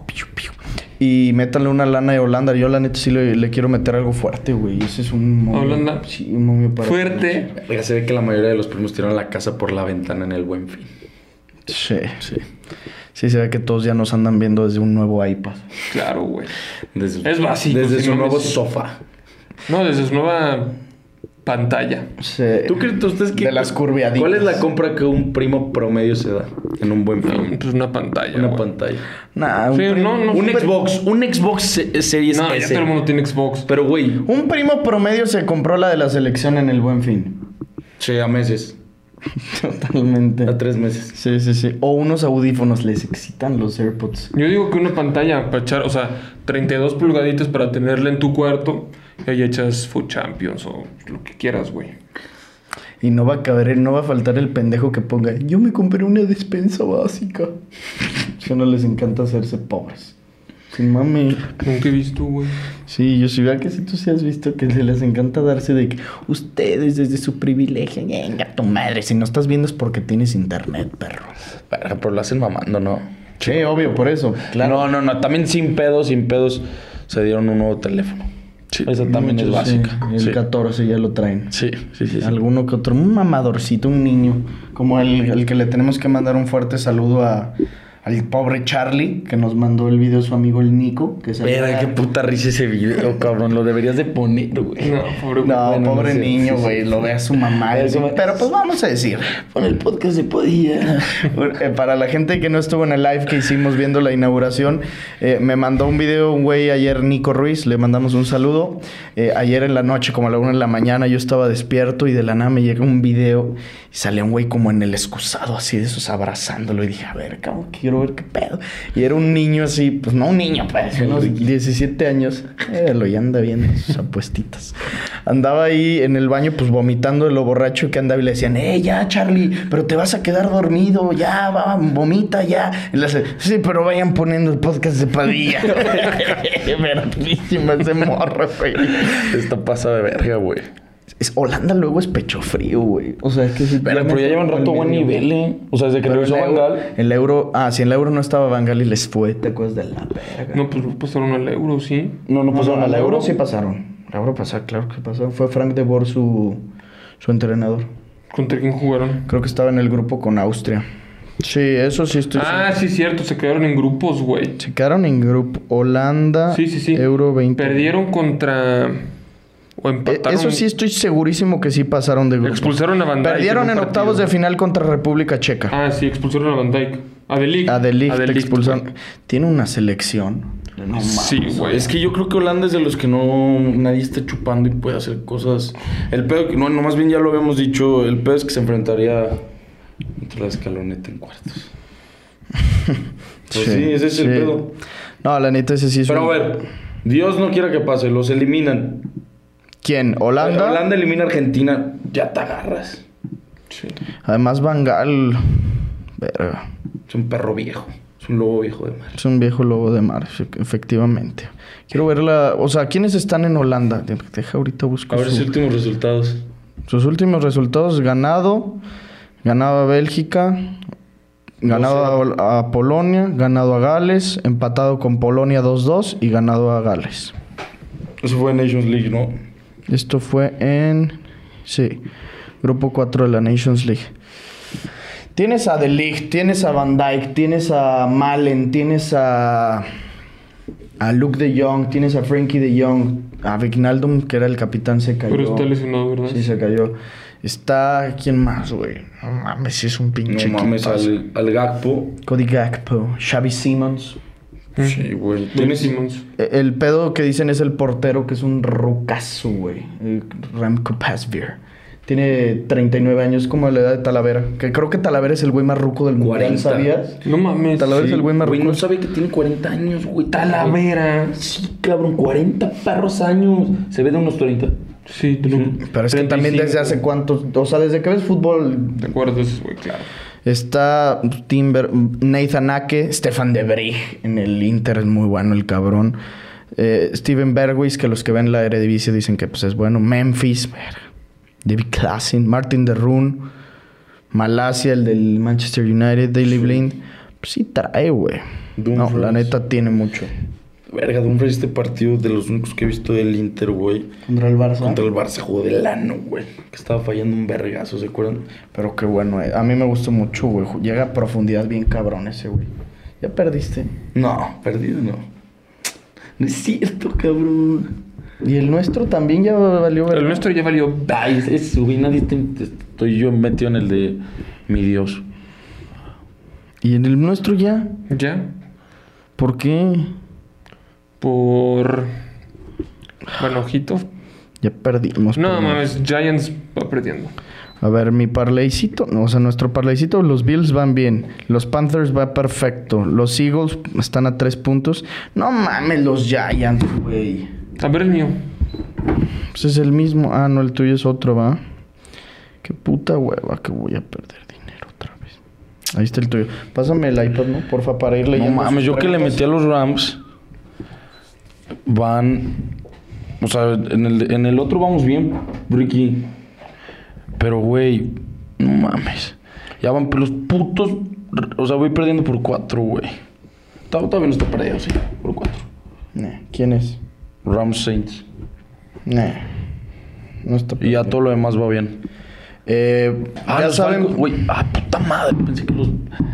Y métanle una lana de Holanda. Yo la neta sí le, le quiero meter algo fuerte, güey. Ese es un momio... ¿Holanda? Sí, un momio para... Fuerte. Ya se ve que la mayoría de los primos tiraron la casa por la ventana en el Buen Fin. Sí, sí. Sí, se ve que todos ya nos andan viendo desde un nuevo iPad. Claro, güey. Desde, Es básico, Desde si su no nuevo me- sofá. No, desde su nueva pantalla. Sí. ¿Tú crees, ustedes que De las curviaditas. ¿Cuál es la compra que un primo promedio se da en un Buen Fin? Pues una pantalla. Una güey. pantalla. Nah, un Sí, prim- no, no. Un Pero- Xbox, un Xbox se- Series No, ya S. todo el mundo tiene Xbox. Pero güey, Un primo promedio se compró la de la selección en el Buen Fin. sí, a meses, Totalmente. a tres meses. Sí, sí, sí. O unos audífonos, les excitan los AirPods. Yo digo que una pantalla para echar, o sea, treinta y dos pulgaditas para tenerla en tu cuarto y ahí echas Food Champions o lo que quieras, güey. Y no va a caber, no va a faltar el pendejo que ponga, yo me compré una despensa básica. Eso no les encanta hacerse pobres. Sin mami. Nunca he visto, güey. Sí, yo sí veo que si tú sí has visto que se les encanta darse de que ustedes desde su privilegio, venga tu madre, si no estás viendo es porque tienes internet, perro. Verga, pero lo hacen mamando, ¿no? Sí, obvio, por eso. Claro. No, no, no. También sin pedos, sin pedos, se dieron un nuevo teléfono. Sí, esa también es Muchos, sí. básica. El Sí, catorce ya lo traen. sí, sí, sí, sí. Alguno que otro, un mamadorcito, un niño, como el, el que le tenemos que mandar un fuerte saludo a, al pobre Charlie, que nos mandó el video su amigo el Nico, que se Verga, qué puta risa ese video, cabrón. Lo deberías de poner, güey. No, pobre No, Bueno, pobre no sé, niño, sí, güey, sí, lo sí. ve a su mamá. y- Eso me- Pero pues vamos a decir, Con el podcast se podía. eh, para la gente que no estuvo en el live que hicimos viendo la inauguración, eh, me mandó un video un güey ayer, Nico Ruiz, le mandamos un saludo. Eh, ayer en la noche, como a la una de la mañana, yo estaba despierto y de la nada me llega un video y sale un güey como en el excusado, así de esos abrazándolo. Y dije, a ver, cabrón, ¿qué quiero ver qué pedo. Y era un niño así, pues no un niño, pues, unos diecisiete años. Eh, lo ya anda viendo sus apuestitas. Andaba ahí en el baño, pues vomitando de lo borracho que andaba y le decían, eh, ya, Charlie, pero te vas a quedar dormido, ya, va, vomita, ya. Y le hace, sí, pero vayan poniendo el podcast de Padilla. Verguísima ese morro, güey. Esta pasa de verga, güey. Es, Holanda luego es pecho frío, güey. O sea, es que... Pero, pero ya llevan rato buen nivel, ¿eh? O sea, desde que regresó Van Gaal. El euro... Ah, si en el euro no estaba Van Gaal y les fue, te acuerdas de la verga. No, pues pasaron al euro, sí. No, no pasaron no, al al euro. euro sí pasaron. Al euro pasaron, claro que pasaron. Fue Frank de Boer su, su entrenador. ¿Contra quién jugaron? Creo que estaba en el grupo con Austria. Sí, eso sí estoy... Ah, sí, cierto. Se quedaron en grupos, güey. Se quedaron en grupo Holanda, sí, sí, sí. Euro veinte. Perdieron contra... O empataron. Eso sí estoy segurísimo que sí pasaron de grupo. Expulsaron a Van Dijk. Perdieron en, en octavos de final contra República Checa. Ah, sí, expulsaron a Van Dijk. A De Ligt. A De Ligt te expulsaron. Güey. Tiene una selección. No mames. Sí, güey. Es que yo creo que Holanda es de los que no... Nadie está chupando y puede hacer cosas... El pedo... No, no, más bien ya lo habíamos dicho. El pedo es que se enfrentaría... Contra la escaloneta en cuartos. Pues sí, sí, ese es sí. el pedo. No, la neta ese sí es Pero un... a ver... Dios no quiera que pase. Los eliminan. ¿Quién? ¿Holanda? Holanda elimina a Argentina. Ya te agarras. Sí. Además, Van Gaal... Verga. Es un perro viejo. Es un lobo viejo de mar. Es un viejo lobo de mar, efectivamente. Quiero ver la... O sea, ¿quiénes están en Holanda? Deja ahorita buscar. A ver sus su... últimos resultados. Sus últimos resultados. Ganado. Ganado a Bélgica. Ganado no sé. a, a Polonia. Ganado a Gales. Empatado con Polonia dos dos. Y ganado a Gales. Eso fue en Nations League, ¿no? Esto fue en... Sí. Grupo cuatro de la Nations League. Tienes a De Ligt, tienes a Van Dijk, tienes a Malen, tienes a... A Luke de Jong, tienes a Frankie de Jong, a Wijnaldum, que era el capitán, se cayó. Pero está lesionado, ¿verdad? Sí, se cayó. Está... ¿Quién más, güey? No mames, sí es un pinche... No mames, al, al Gakpo. Cody Gakpo. Xavi Simons. Sí, güey. ¿Tienes Simons? El pedo que dicen es el portero, que es un rucazo, güey. Remco Pasveer. Tiene treinta y nueve años, como la edad de Talavera. Que creo que Talavera es el güey más ruco del mundial, ¿sabías? No mames. Talavera sí. es el güey más ruco. Güey, no sabe que tiene cuarenta años, güey. Talavera. Sí, cabrón, cuarenta perros años. Se ve de unos treinta. Sí, sí. Pero es que también desde hace cuántos... O sea, desde que ves fútbol... De acuerdo, eso es güey, claro. Está Timber, Nathan Ake, Stefan de Vrij en el Inter, es muy bueno el cabrón. Eh, Steven Bergwijn, que los que ven la Eredivisie dicen que pues es bueno. Memphis, David Klaassen, Martin de Roon, Malasia, el del Manchester United, Daley sí. Blind. Pues sí trae, güey. No, la neta tiene mucho. Verga, Dumfries, este partido de los únicos que he visto del Inter, güey. Contra el Barça. Contra el Barça, jugó de lano, güey. Que estaba fallando un vergazo, ¿se acuerdan? Pero qué bueno, eh. A mí me gustó mucho, güey. Llega a profundidad bien cabrón ese, güey. ¿Ya perdiste? No, perdido no. No es cierto, cabrón. Y el nuestro también ya valió, ¿verdad? El nuestro ya valió. Ay, es, es subí, nadie te, te, estoy yo metido en el de mi Dios. ¿Y en el nuestro ya? ¿Ya? ¿Por qué? Por... Bueno, ojito. Ya perdimos. No, pero... mames, Giants va perdiendo. A ver, mi parlaycito, no, o sea, nuestro parlaycito, los Bills van bien. Los Panthers va perfecto. Los Eagles están a tres puntos. No mames, los Giants, güey. A ver el mío. Pues es el mismo. Ah, no, el tuyo es otro, ¿va? Qué puta hueva que voy a perder dinero otra vez. Ahí está el tuyo. Pásame el iPad, ¿no? Porfa, para ir leyendo. No mames, yo que le metí a los Rams... Van... O sea, en el, en el otro vamos bien, Ricky. Pero, güey, no mames. Ya van los putos... O sea, voy perdiendo por cuatro, güey. Todavía no está perdido, sí. Por cuatro. Nah, ¿quién es? Rams Saints. Nah. No está perdido. Y ya todo lo demás va bien. Eh, ah, ya saben... Güey, ah, puta madre. Pensé que los...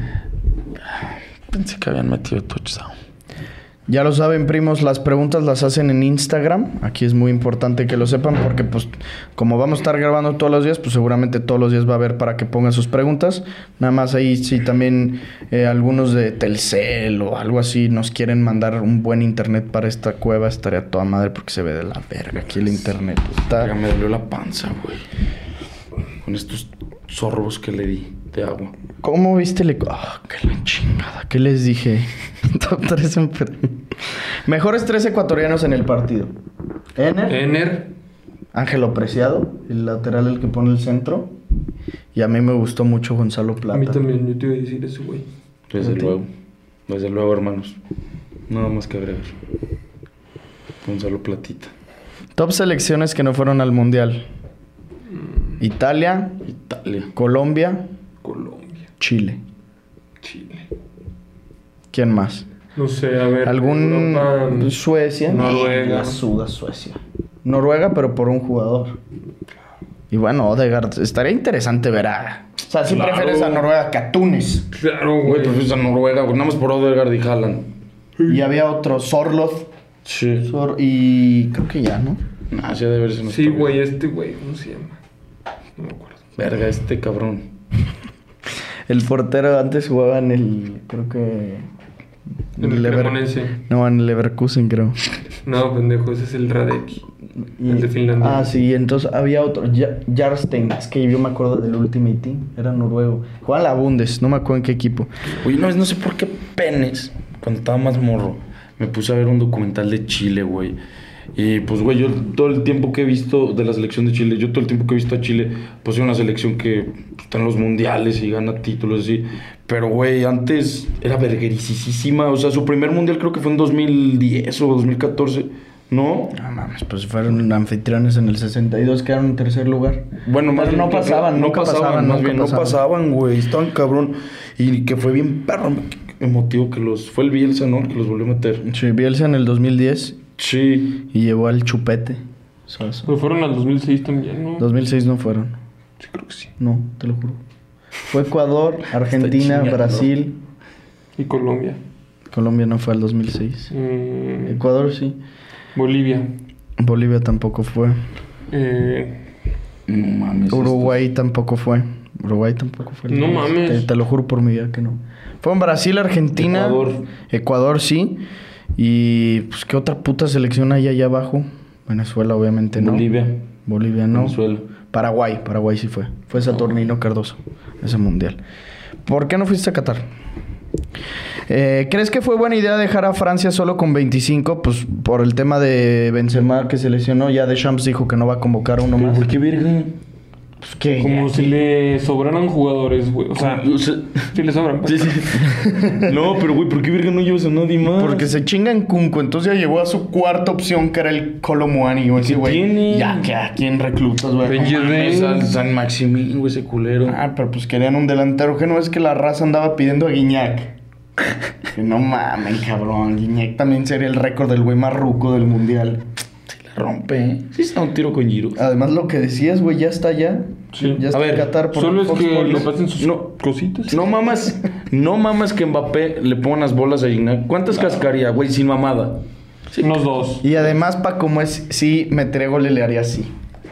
Pensé que habían metido touchdown. Ya lo saben, primos, las preguntas las hacen en Instagram. Aquí es muy importante que lo sepan porque, pues, como vamos a estar grabando todos los días, pues seguramente todos los días va a haber para que pongan sus preguntas. Nada más ahí, si también eh, algunos de Telcel o algo así nos quieren mandar un buen internet para esta cueva, estaría toda madre porque se ve de la verga aquí el internet. Está... Me dolió la panza, güey. Con estos sorbos que le di. de agua. ¿Cómo viste el... Ah, qué la chingada. ¿Qué les dije? Top tres en... Mejores tres ecuatorianos en el partido. Ener. Ener. Ángelo Preciado, el lateral, el que pone el centro. Y a mí me gustó mucho Gonzalo Plata. A mí también, yo te iba a decir eso, güey. Desde luego. Desde luego, hermanos. Nada más que agregar. Gonzalo Platita. Top selecciones que no fueron al Mundial. Italia, Italia. Colombia, Colombia. Chile. Chile. ¿Quién más? No sé, a ver. ¿Algún... Europa, Suecia? Noruega. La suda Suecia. Noruega, pero por un jugador. Y bueno, Odegaard. Estaría interesante ver a... O sea, si Claro. prefieres a Noruega que a Túnez. Claro, Güey, güey. pues fuiste a Noruega, güey. Nada más por Odegaard y Haaland. Y había otro, Sorloth. Sí. Sor- y creo que ya, ¿no? Nah, sí ha de verse. Sí, güey, este güey, ¿cómo se llama? No me acuerdo. Verga, este cabrón. El portero antes jugaba en el... Creo que... En el Lever- Cremonense. No, en el Leverkusen, creo. No, pendejo, ese es el Radek. El de Finlandia. Ah, sí, entonces había otro, Ja- Jarstein, es que yo me acuerdo del Ultimate Team, era noruego. Jugaba en la Bundes, no me acuerdo en qué equipo. Oye, no, no sé por qué penes, cuando estaba más morro, me puse a ver un documental de Chile, güey. Y pues, güey, yo todo el tiempo que he visto de la selección de Chile, yo todo el tiempo que he visto a Chile, pues es una selección que está en los mundiales y gana títulos así. Pero, güey, antes era verguerisísima. O sea, su primer mundial creo que fue en dos mil diez o dos mil catorce, ¿no? No mames, pues fueron anfitriones en el sesenta y dos, quedaron en tercer lugar. Bueno, más Pero bien, no pasaban, no nunca pasaban, pasaban, más nunca bien, no pasaban. pasaban, güey, estaban cabrón. Y que fue bien perro, emotivo que los... Fue el Bielsa, ¿no? Que los volvió a meter. Sí, Bielsa en el dos mil diez Sí. y llevó al Chupete. Sosa. Pero fueron al dos mil seis también, ¿no? dos mil seis no fueron, Sí, creo que sí. no, te lo juro. Fue Ecuador, Argentina, chingando. Brasil. Y Colombia. Colombia no fue al dos mil seis. Mm, Ecuador sí. Bolivia. Bolivia tampoco fue. Eh, No mames. Uruguay tampoco fue. Uruguay tampoco fue. No mames. Te, te lo juro por mi vida que no. Fueron Brasil, Argentina. Ecuador. Ecuador, sí. Y pues qué otra puta selección hay allá abajo. Venezuela, obviamente, no. Bolivia. Bolivia, no. Venezuela. Paraguay, Paraguay sí fue. Fue Saturnino Cardoso, ese mundial. ¿Por qué no fuiste a Qatar? Eh, ¿Crees que fue buena idea dejar a Francia solo con veinticinco? Pues por el tema de Benzema que se lesionó. Ya Deschamps dijo que no va a convocar a uno más. ¿Por qué verga? Pues que como si le sobraran jugadores, güey. O sea, O sea, sí le sobran. sí, sí. No, pero güey, ¿por qué verga no llevas a nadie más? Porque se chinga en Kunku, entonces ya llegó a su cuarta opción, que era el Colomuani, o ese ¿Qué güey. tiene? Ya, que a quién reclutas, güey. Benji San, San Maximín, güey, ese culero. Ah, pero pues querían un delantero, que no es que la raza andaba pidiendo a Guiñac. Que no mames, cabrón. Guiñac también sería el récord del güey más ruco del mundial. Se la rompe, ¿eh? Sí está un tiro con Giroud. Además, lo que decías, güey, ya está allá. Sí. Ya está A ver, en Qatar por Solo es Fox que Sports. le pasen sus No. cositas. No mamas, no mamas que Mbappé le ponga unas bolas a Gignac. ¿Cuántas cascaría, güey, sin mamada? Unos dos. Y además, pa' como es, sí, metería gol y le haría así.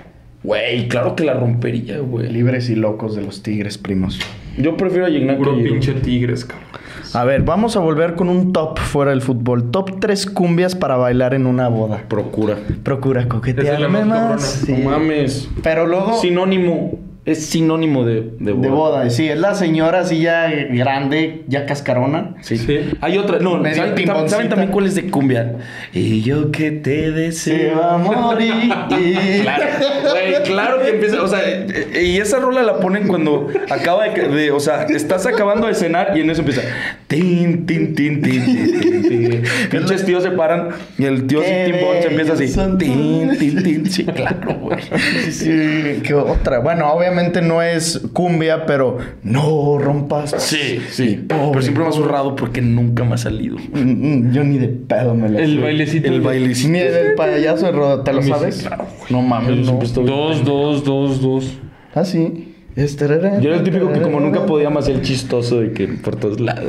Güey, claro que la rompería, güey. Libres y locos de los Tigres, primos. Yo prefiero a Gignac que Puro a Giroud. pinche tigres, cabrón. A ver, vamos a volver con un top fuera del fútbol. Top tres cumbias para bailar en una boda. Procura. Procura Esa es coquetearme la más cabrona. más. Sí. No mames. Pero luego... Sinónimo. Es sinónimo de, de boda. De boda, sí. Es la señora así ya grande, ya cascarona. Sí. Sí. Hay otra. No, Medio ¿saben, pimponcita. ¿saben también cuál es de cumbia? Y yo que te deseo. Se va a morir. Claro, güey, claro que empieza, o sea, eh, y esa rola la ponen cuando acaba de, de- o sea, estás acabando de cenar y en eso empieza tin, tin, tin, tin, tin, tin, tin. Pinches tíos se paran y el tío Qué sin timbón se empieza así, bellos son tin, tus- tin, tin, sí, claro, güey. Sí, ¿qué otra? Bueno, obviamente no es cumbia, pero no rompas. Sí, sí, Pobre. pero siempre me ha zurrado porque nunca me ha salido. Mm, mm, Yo ni de pedo me la El sé. bailecito. El de- bailecito. Ni del payaso de Roda, ¿te lo A mí sí, sabes? claro. No mames, no. siempre estoy- Dos, dos, dos, dos. Ah, sí. Este Yo era el típico que como nunca podía más el chistoso de que por todos lados.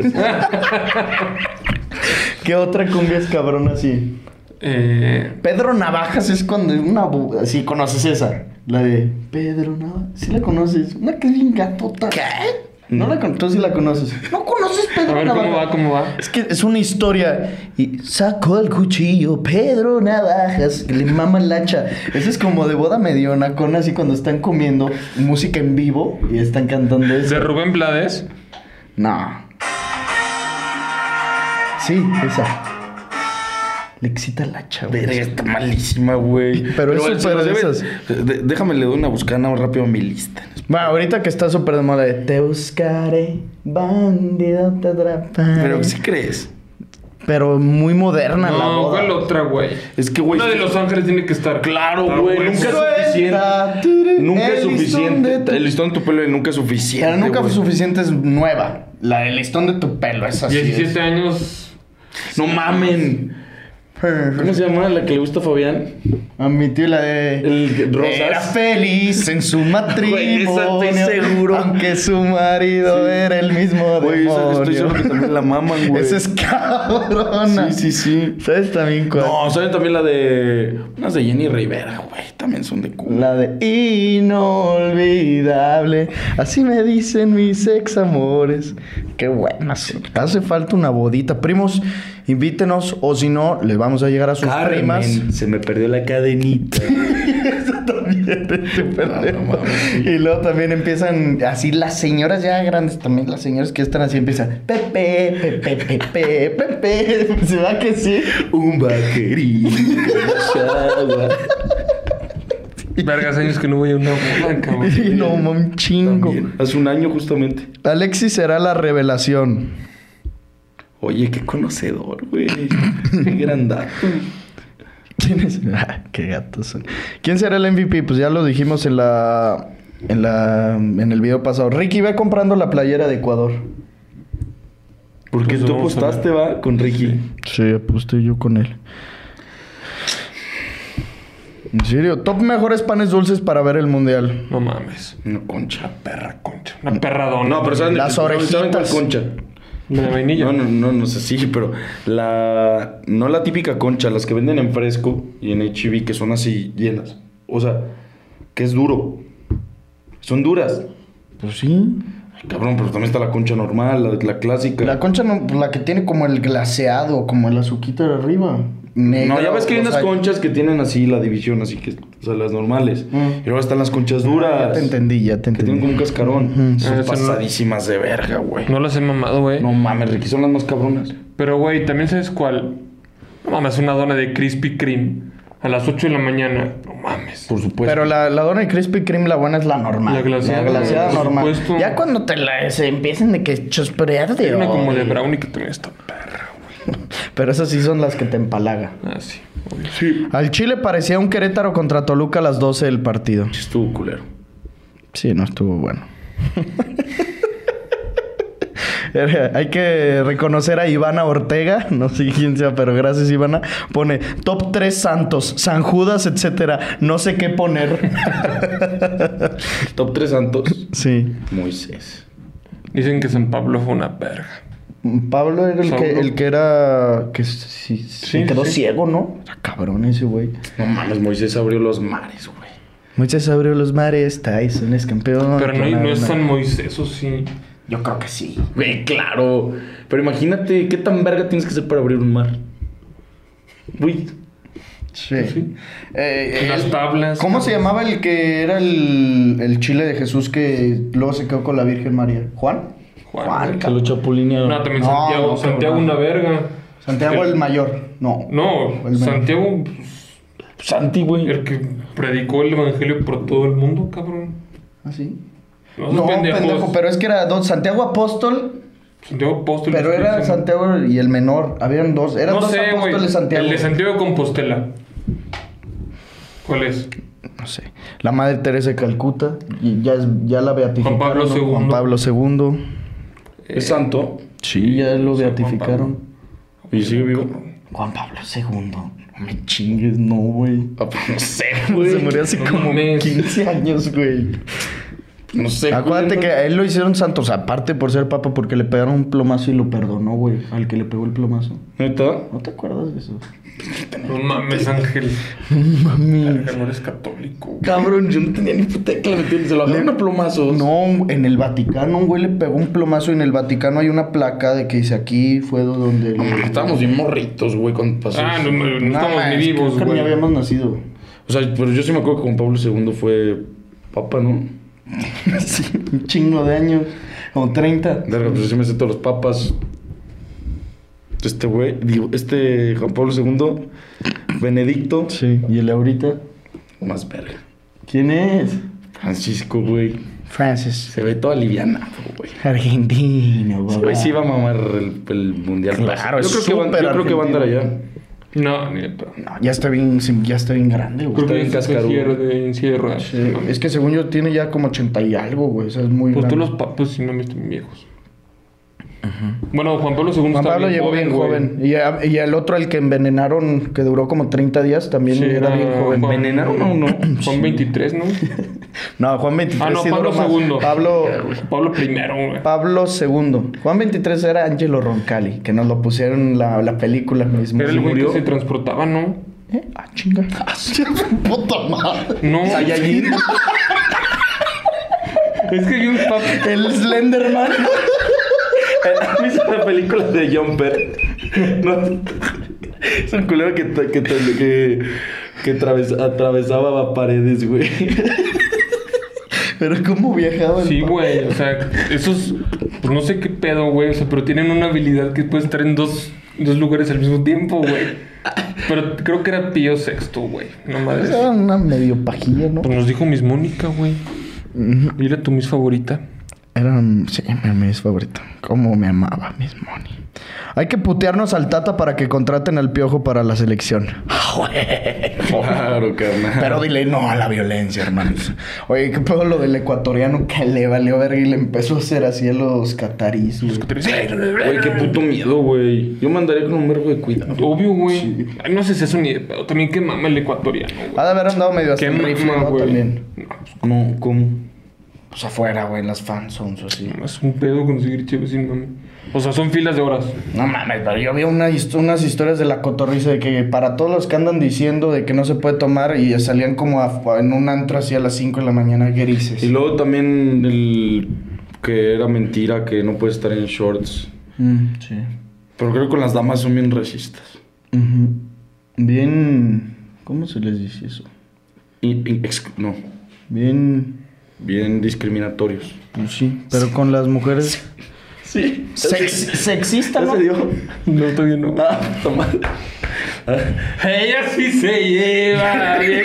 ¿Qué otra cumbia es cabrón así? Eh, Pedro Navajas es cuando una... bu- Sí, conoces esa. La de Pedro Navajas. ¿Sí la conoces? Una que es bien gatota. ¿Qué? No la con... Tú sí la conoces. ¿No conoces Pedro A ver, Navajas? ¿cómo va? ¿Cómo va? Es que es una historia. Y sacó el cuchillo Pedro Navajas, que le mama el hacha. Ese es como de boda mediona, con así cuando están comiendo música en vivo y están cantando eso. ¿De Rubén Blades? No. Sí, esa. Le excita el hacha, güey. Verga, está malísima, güey. Pero es se súper nos de debe- esas. de- Déjame le doy una buscada nada más rápido a mi lista. Bueno, ahorita que está súper de moda de te buscaré, bandido te atraparé. Pero ¿sí crees? Pero muy moderna la No, boda. ¿cuál otra, güey? Es que, güey. Una de Los Ángeles tiene que estar. Claro, Ah, güey. Nunca es Suelta, suficiente. Nunca es el listón suficiente. de tu- El listón de tu pelo nunca es suficiente. Pero nunca fue güey. suficiente, es nueva. La del listón de tu pelo, es así. diecisiete es. años. No mamen. ¿Cómo se llama la que le gusta a Fabián? A mi tío la de... El Rosas. Era feliz en su matrimonio. Güey, esa estoy seguro. Aunque su marido era el mismo Güey, esa demonio. estoy seguro que también la maman, güey. Esa es cabrona. Sí, sí, sí. ¿Sabes también cuál? No, ¿saben también la de... Unas de Jenny Rivera, güey. También son de culo. La de inolvidable. Así me dicen mis ex amores. Qué buenas. Hace falta una bodita. Primos, invítenos. O si no, les vamos a llegar a sus primas. se me perdió la cadenita. Eso también es súper No, no lento. mames. Y luego también empiezan así las señoras ya grandes, también las señoras que están así empiezan Pepe, Pepe, Pepe, Pepe. ¿Se va que sí? Un vaquerín. Chagua. Vergas años que no voy a una boda, cabrón. Y no, mam, chingo. También. Hace un año justamente. Alexis será la revelación. Oye, qué conocedor, güey. Qué gran dato. ¿Quién es? Ah, qué gatos son. ¿Quién será el M V P? Pues ya lo dijimos en la en la en el video pasado. Ricky, ve comprando la playera de Ecuador. Porque Pues tú vamos a apostaste, va, con Ricky. Sí, aposté yo con él. En serio, top mejores panes dulces para ver el mundial. No mames. Una concha. Perra concha. Una perradona. No, pero ¿saben de Las qué- ¿saben cuál orejitas. concha? La de vainilla. No, no, no, no sé, sí, pero la... No la típica concha, las que venden en Fresco y en H E B, que son así llenas. O sea, que es duro. Son duras. Pues sí. Ay, cabrón, pero también está la concha normal, la, la clásica. La concha no, la que tiene como el glaseado, como el azuquita de arriba. Negra, No, ya ves que hay o unas sea, conchas que tienen así la división, así que, o sea, las normales. Mm. Y luego están las conchas duras. Ya te entendí, ya te Que tienen como entendí. un cascarón. Ujú. Son Ah, esa no- pasadísimas de verga, güey. No las he mamado, güey. No mames, Ricky, son las más cabronas. Pero, güey, también sabes cuál. No mames, una dona de Krispy Kreme a las ocho de la mañana. No mames. Por supuesto. Pero la, la dona de Krispy Kreme, la buena es la normal. La glaseada, La glaseada por normal. supuesto. Ya cuando te la se empiecen de que chosperear de Hay una como de odio. brownie que también está perra, güey. Pero esas sí son las que te empalagan. Ah, sí. obvio. Sí. Al Chile parecía un Querétaro contra Toluca a las doce del partido. Estuvo culero. Sí, no estuvo bueno. Hay que reconocer a Ivana Ortega, no sé quién sea, pero gracias Ivana. Pone top tres santos, San Judas, etcétera. No sé qué poner. Top tres santos. Sí. Moisés. Dicen que San Pablo fue una verga. Pablo era el que, Saulo. el que era... que sí, se Sí, quedó sí. ciego, ¿no? Era cabrón ese güey. No mames, Moisés abrió los mares, güey. Moisés abrió los mares, Tyson es campeón. Pero no, que no nada, es nada. San Moisés, o sí. Yo creo que sí. Güey, claro. Pero imagínate qué tan verga tienes que ser para abrir un mar. Güey. Sí. Sí. Eh, Las el- tablas. ¿Cómo se llamaba el que era el, el chile de Jesús que luego se quedó con la Virgen María? ¿Juan? Juan. Que lo chapulinearon. No, también No, Santiago. no, Santiago no. una verga. Santiago El- el mayor. No. No, El menor. Santiago, Santi, güey. el que predicó el evangelio por todo el mundo, cabrón. ¿Ah, sí? No, No, pendejos. pendejo, pero es que era dos. Santiago Apóstol, Santiago Apóstol. pero estoy era diciendo. Santiago y el menor. Habían dos. Eran No dos sé, güey. apóstoles Santiago. El de Santiago de Compostela. ¿Cuál es? No sé. La Madre Teresa de Calcuta. Y ya, es, ya la beatificaron. Juan Pablo ¿no? segundo. Juan Pablo segundo. Es santo. Sí, ya lo San Juan beatificaron. Y sigue vivo. Juan Pablo segundo. No me chingues, no, güey. Ah, pues no sé, Se güey. murió hace No como mames. quince años, güey. No sé. Acuérdate güey, que a él lo hicieron santo. O sea, aparte por ser papa, porque le pegaron un plomazo y lo perdonó, güey. Al que le pegó el plomazo. ¿Neta? ¿No te acuerdas de eso? No mames, Ángel. Mami. Verga, no eres católico, güey. Cabrón, yo no tenía ni puta idea que le metieron. Se lo agarraron a plomazos. No, en el Vaticano un güey le pegó un plomazo y en el Vaticano hay una placa de que dice aquí fue donde... No, le- estábamos bien morritos, güey, cuando pasó Ah, eso. no, no, no No, estamos man, ni es que vivos, creo que ni güey. habíamos nacido. O sea, pero yo sí me acuerdo que Juan Pablo segundo fue papa, ¿no? Sí, un chingo de años. Como treinta. Verga, pues yo sí me sé todos los papas. Este güey, digo, este Juan Pablo segundo, Benedicto, Sí. ¿Y el de ahorita? más verga. ¿Quién es? Francisco, güey. Francis. Se ve todo alivianado, güey. Argentino, güey. Ese güey sí va a mamar el, el mundial. Claro, yo es creo que va, súper yo creo que va a andar allá. argentino. No, ni de pedo. No, ya está bien, ya está bien grande, güey. Creo que bien ya está cascarudo. en silla de- en silla de ruedas. Sí, es que según yo tiene ya como ochenta y algo, güey. O sea, es muy Pues grande. todos los papas sí no me están viejos. Bueno, Juan Pablo segundo Juan está Pablo llegó bien güey. joven. Y, a- y el otro, el que envenenaron, que duró como treinta días, también Sí, era bien joven. Juan- ¿Envenenaron o no? Juan veintitrés, ¿no? No, Juan veintitrés Ah, no, sí Pablo duró más. segundo. Pablo, Pablo primero, güey. Pablo segundo. Juan veintitrés era Angelo Roncalli, que nos lo pusieron en la, la película mismo. Era ¿Se el güey murió? que se transportaba, ¿no? ¿Eh? Ah, chinga. Puta madre. No. Saiyajin. Es que hay un papa. El Slenderman. ¿Has visto la película de Jumper? No. Es un culero que, que, que, que, que atraves- atravesaba paredes, güey. Pero cómo viajaba el Sí, pa- güey. O sea, esos. Pues no sé qué pedo, güey. O sea, pero tienen una habilidad que puede estar en dos, dos lugares al mismo tiempo, güey. Pero creo que era Pío sexto, güey. No madre. Era una medio pajilla, ¿no? Pues nos dijo Miss Mónica, güey. Ujú. Era tu Miss favorita. Era, sí, mi Miss favorita. Cómo me amaba Miss Moni. Hay que putearnos al Tata para que contraten al Piojo para la selección. Claro, carnal. Pero dile no a la violencia, hermanos. Oye, ¿qué pedo lo del ecuatoriano que le valió verga y le empezó a hacer así a los catarís? güey? Güey, qué puto miedo, güey. Yo mandaría con un verbo de cuidado. Obvio, güey. Ay, no sé si eso ni de pedo. También que mama el ecuatoriano, güey. Ha de haber andado medio hasta Qué el rifle, mama, ¿no? güey. También. No, pues, No, ¿cómo? Pues afuera, güey, en las fanzones o así. es un pedo conseguir chévere sin mami. O sea, son filas de horas. No mames, pero yo vi una hist- unas historias de la cotorriza de que para todos los que andan diciendo de que no se puede tomar y salían como a- en un antro así a las cinco de la mañana grises. Y luego también el que era mentira que no puede estar en shorts. Mm, sí. Pero creo que con las damas son bien racistas. Ujú. Bien... ¿Cómo se les dice eso? Y, y ex- no, Bien... bien discriminatorios. Pues sí, pero con las mujeres... Sí. Sex- sexista, ¿Ya ¿no? se dio? No, todavía no. Ah, toma. Ah. Ella sí se lleva bien.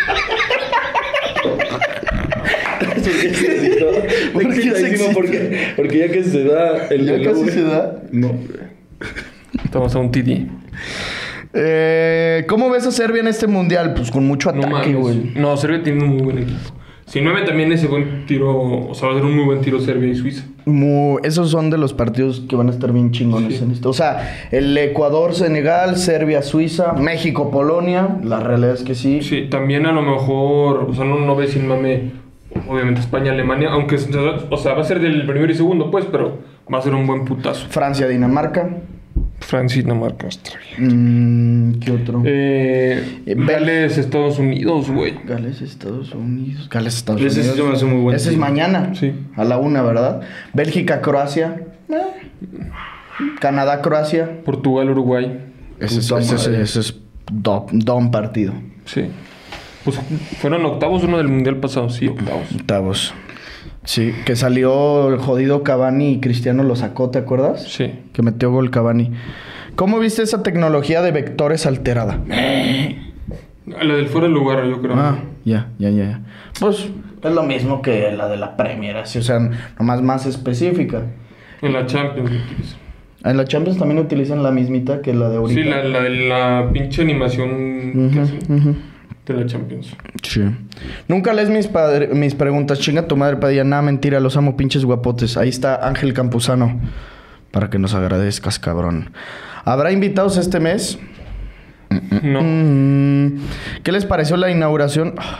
¿Por qué sexismo? Porque, porque ya que se da el ¿Ya el casi lobo- se da? No. Estamos a un T D. Eh, ¿Cómo ves a Serbia en este mundial? Pues con mucho No ataque, mames. güey. No, Serbia tiene un muy buen equipo. Si nueve también ese buen tiro. O sea, va a ser un muy buen tiro Serbia y Suiza. Mu- esos son de los partidos que van a estar bien chingones Sí. en esto. O sea, el Ecuador-Senegal, Serbia-Suiza, México-Polonia. La realidad es que sí. Sí, también a lo mejor. O sea, no, no ves sin mame. Obviamente España-Alemania. Aunque, o sea, va a ser del primero y segundo, pues, pero va a ser un buen putazo. Francia-Dinamarca. Francia y Dinamarca está bien. Mm, ¿Qué otro? Eh, Eh, Gales, Estados Unidos, güey. Gales, Estados Unidos. Gales, Estados Ese Unidos. sí se me hace muy bueno. Ese es mañana. Sí. A la una, ¿verdad? Bélgica, Croacia. Eh. Canadá, Croacia. Portugal, Uruguay. Ese es, Puta ese es, madre. ese es do- don partido. Sí. Pues fueron octavos uno del mundial pasado. Sí, octavos. Octavos. Sí, que salió el jodido Cavani y Cristiano lo sacó, ¿te acuerdas? Sí. Que metió gol Cavani. ¿Cómo viste esa tecnología de vectores alterada? La del fuera de lugar, yo creo. Ah, ya, ya, ya. ya. Pues es lo mismo que la de la Premier, así, o sea, nomás más específica. En la Champions lo utilizan. En la Champions también utilizan la mismita que la de ahorita. Sí, la, la de la pinche animación que Ujú, hacen ujú. de la Champions. Sí. Nunca lees mis, padre- mis preguntas. Chinga tu madre, Padilla. Nada, mentira. Los amo, pinches guapotes. Ahí está Ángel Campuzano. Para que nos agradezcas, cabrón. ¿Habrá invitados este mes? No. Mm, ¿Qué les pareció la inauguración?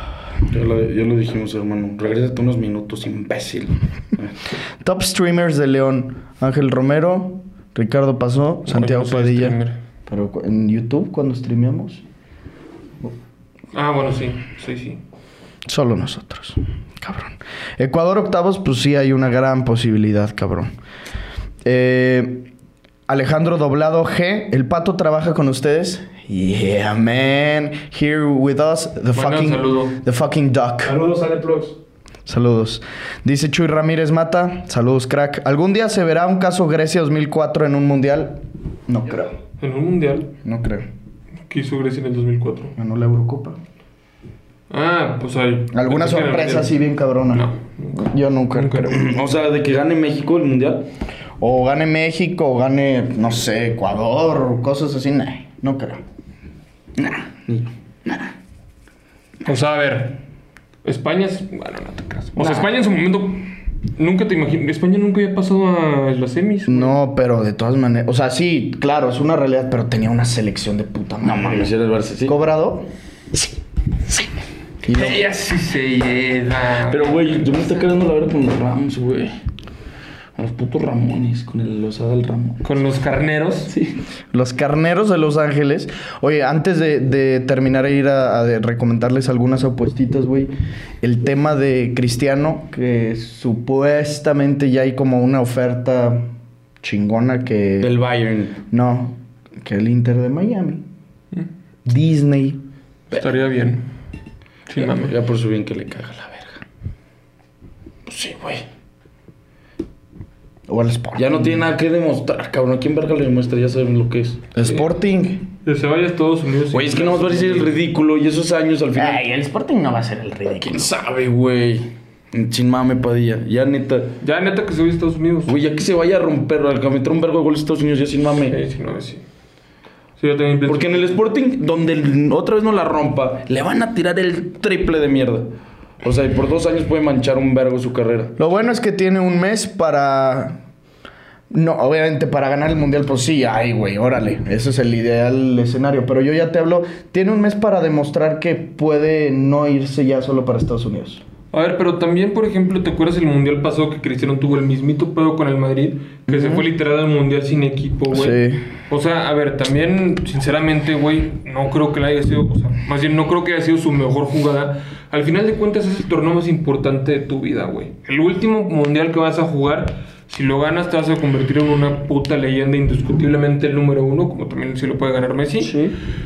Ya lo, ya lo dijimos, hermano. Regrésate unos minutos, imbécil. Top streamers de León. Ángel Romero, Ricardo Pasó, Santiago Bueno, Padilla. streamer. Pero cu- en YouTube, cuando streameamos, Ah, bueno, sí. Sí, sí. solo nosotros. Cabrón. Ecuador octavos, pues sí hay una gran posibilidad, cabrón. Eh, Alejandro Doblado G. ¿El Pato trabaja con ustedes? Yeah, man. Here with us, the Manda un fucking, saludo. the fucking duck. Saludos, Aleplox. Saludos. Dice Chuy Ramírez Mata. Saludos, crack. ¿Algún día se verá un caso Grecia dos mil cuatro en un mundial? No creo. En un mundial. No creo. ¿Qué hizo Grecia en el dos mil cuatro? Ganó la Eurocopa. Ah, pues hay. ¿Alguna pensé que era el sorpresa mundial. así bien cabrona? No, nunca. Yo nunca, Nunca. creo. O sea, de que gane México el mundial. O gane México, o gane, no sé, Ecuador, o cosas así. Nah, no creo. Nah, ni- O sea, a ver. España es. Bueno, no te creas. O sea, Nah. España en su momento. Nunca te imaginas. España nunca había pasado a las semis. güey. No, pero de todas maneras. O sea, sí, claro, es una realidad, pero tenía una selección de puta No madre. mames, era el Barça, sí. ¿Cobrado? Y no- Ella sí se lleva. Pero, güey, yo me estoy quedando la verdad con los Rams, güey. Con los putos Ramones, con el Lozada del Ramón. Con los carneros. Sí. Los Carneros de Los Ángeles. Oye, antes de, de terminar e ir a, a de recomendarles algunas apuestitas, güey. El tema de Cristiano, que supuestamente ya hay como una oferta chingona que... Del Bayern. No, que el Inter de Miami. Mm, Disney. Estaría bien. Sí, Ya, mami. ya por su bien que le caga la verga. Pues sí, güey. O el Sporting. Ya no tiene nada que demostrar, cabrón. ¿A quién verga le demuestra? Ya saben lo que es. Sporting. Que se vaya a Estados Unidos. Güey, es que no va a decir el ridículo y esos años al final. Ay, el Sporting no va a ser el ridículo. ¿Quién sabe, güey? Sin mame, Padilla. Ya neta. Ya, neta, que se vaya a Estados Unidos. Güey, ya que se vaya a romper, al que meter un vergo de goles a Estados Unidos, ya sin mame. Sí, sí, no, sí. Sí, yo también pienso. Porque en el Sporting, donde el- otra vez no la rompa, le van a tirar el triple de mierda. O sea, y por dos años puede manchar un vergo su carrera. Lo bueno es que tiene un mes para... No, obviamente para ganar el Mundial, pues sí, ay, güey, órale. Ese es el ideal escenario. Pero yo ya te hablo, tiene un mes para demostrar que puede no irse ya solo para Estados Unidos. A ver, pero también, por ejemplo, ¿te acuerdas el mundial pasado que Cristiano tuvo el mismito pedo con el Madrid? Que se fue literal al mundial sin equipo, güey. Sí. O sea, a ver, también, sinceramente, güey, no creo que le haya sido, o sea, más bien no creo que haya sido su mejor jugada. Al final de cuentas es el torneo más importante de tu vida, güey. El último mundial que vas a jugar, si lo ganas te vas a convertir en una puta leyenda, indiscutiblemente el número uno, como también si lo puede ganar Messi. Sí.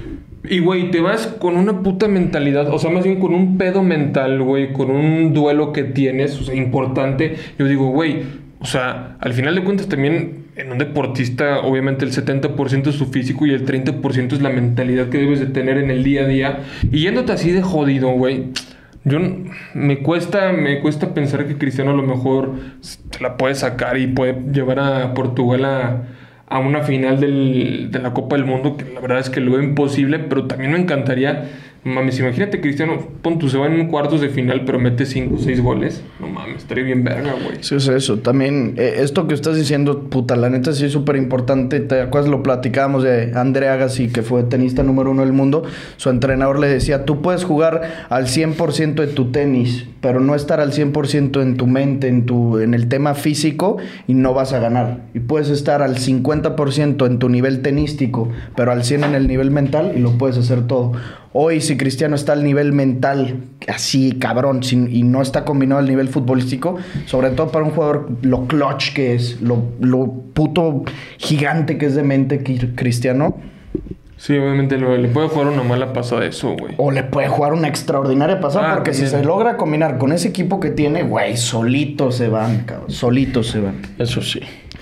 Y, güey, te vas con una puta mentalidad, o sea, más bien con un pedo mental, güey, con un duelo que tienes, o sea, importante. Yo digo, güey, o sea, al final de cuentas también en un deportista, obviamente el setenta por ciento es su físico y el treinta por ciento es la mentalidad que debes de tener en el día a día. Y yéndote así de jodido, güey, yo n- me cuesta, me cuesta pensar que Cristiano a lo mejor se la puede sacar y puede llevar a Portugal a... a una final del, de la Copa del Mundo, que la verdad es que lo veo imposible, pero también me encantaría, mames, imagínate Cristiano, pon tú, se va en cuartos de final, pero mete cinco o seis goles, no mames, estaría bien verga, güey. Sí, es eso. También, eh, esto que estás diciendo, puta, la neta sí es súper importante. ¿Te acuerdas? Lo platicábamos de André Agassi, que fue tenista número uno del mundo. Su entrenador le decía, tú puedes jugar al cien por ciento de tu tenis, pero no estar al cien por ciento en tu mente, en, tu, en el tema físico, y no vas a ganar. Y puedes estar al cincuenta por ciento en tu nivel tenístico, pero al cien por ciento en el nivel mental, y lo puedes hacer todo. Hoy, si Cristiano está al nivel mental, así cabrón, sin, y no está combinado al nivel futbolístico, sobre todo para un jugador, lo clutch que es, lo, lo puto gigante que es de mente Cri- Cristiano, Sí, obviamente lo- le puede jugar una mala pasada eso, güey. o le puede jugar una extraordinaria pasada, Ah, porque si también. se logra combinar con ese equipo que tiene, güey, solitos se van, cabrón, solitos se van. Eso sí.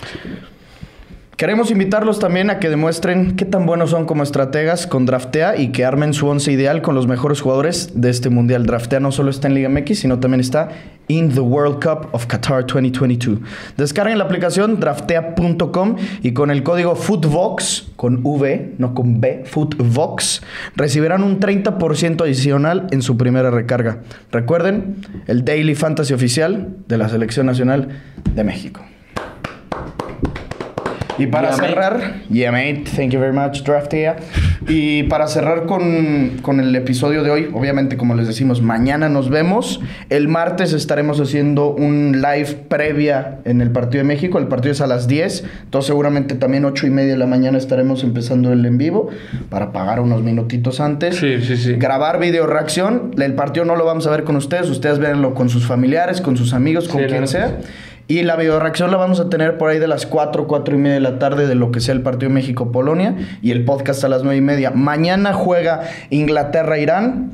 Queremos invitarlos también a que demuestren qué tan buenos son como estrategas con Draftea y que armen su once ideal con los mejores jugadores de este mundial. Draftea no solo está en Liga M X, sino también está in the World Cup of Qatar veinte veintidós. Descarguen la aplicación draftea punto com y con el código FOOTVOX, con V, no con B, FOOTVOX, recibirán un treinta por ciento adicional en su primera recarga. Recuerden, el Daily Fantasy oficial de la Selección Nacional de México. Y para Yeah, mate. cerrar, yeah, mate, thank you very much, Draftea. Y para cerrar con, con el episodio de hoy, obviamente, como les decimos, mañana nos vemos. El martes estaremos haciendo un live previa en el partido de México. El partido es a las diez. Entonces, seguramente también ocho y media de la mañana estaremos empezando el en vivo para pagar unos minutitos antes. Sí, sí, sí. Grabar video reacción. El partido no lo vamos a ver con ustedes. Ustedes véanlo con sus familiares, con sus amigos, con Sí, quien claro. sea. Y la videoreacción la vamos a tener por ahí de las cuatro, cuatro y media de la tarde de lo que sea el partido México-Polonia. Y el podcast a las nueve y media. Mañana juega Inglaterra-Irán.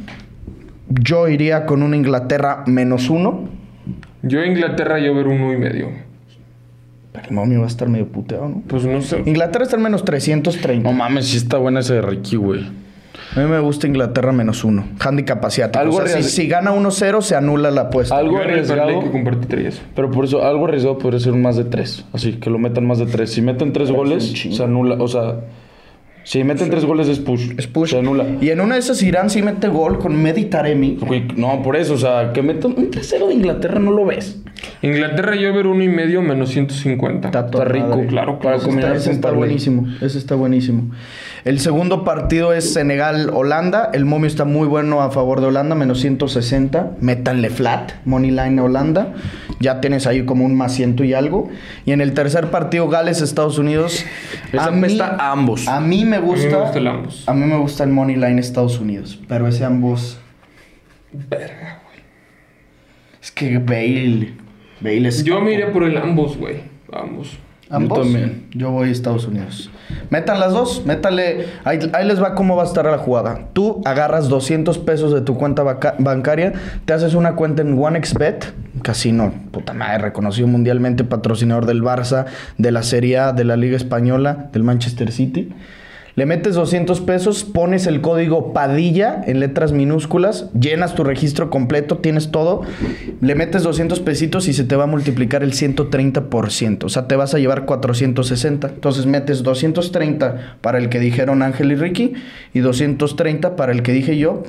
Yo iría con un Inglaterra menos uno. Yo Inglaterra, yo ver uno y medio. Pero el momio va a estar medio puteado, ¿no? Pues no sé. Inglaterra está en menos trescientos treinta. No mames, sí está buena ese de Ricky, güey. A mí me gusta Inglaterra menos uno. Handicap asiático. Algo O sea, si, arries- si gana uno cero, se anula la apuesta. Algo Yo en el parlay arriesgado. que compartí eso. Pero por eso, algo arriesgado podría ser un más de tres. Así, que lo metan más de tres. Si meten tres Pero es goles, un chingo. se anula. O sea, si meten tres goles es push. Es push. Se anula. Y en una de esas Irán sí mete gol con Meditaremi. Güey, no, por eso, o sea, que metan un tres cero de Inglaterra no lo ves. Inglaterra, yo ver uno y medio menos ciento cincuenta. Está toda Está rico, madre. claro, para Ese combinar está, ese con está parlay. buenísimo. Ese está buenísimo. El segundo partido es Senegal-Holanda. El momio está muy bueno a favor de Holanda, menos ciento sesenta. Métanle flat, money line a Holanda. Ya tienes ahí como un más ciento y algo. Y en el tercer partido, Gales-Estados Unidos. Esa apesta a ambos. A mí me gusta. A mí me gusta el ambos. A mí me gusta el money line Estados Unidos. Pero ese ambos. Verga, güey. Es que Bale. Bale es. Yo me iré por el ambos, güey. Ambos. ¿Ambos? Yo también. Yo voy a Estados Unidos. Metan las dos. Métale. Ahí, ahí les va cómo va a estar la jugada. Tú agarras doscientos pesos de tu cuenta vaca- bancaria, te haces una cuenta en OneXBet, casino, puta madre, reconocido mundialmente, patrocinador del Barça, de la Serie A, de la Liga Española, del Manchester City. Le metes doscientos pesos, pones el código Padilla en letras minúsculas, llenas tu registro completo, tienes todo, le metes doscientos pesitos y se te va a multiplicar el ciento treinta por ciento. O sea, te vas a llevar cuatrocientos sesenta. Entonces metes doscientos treinta para el que dijeron Ángel y Ricky y doscientos treinta para el que dije yo.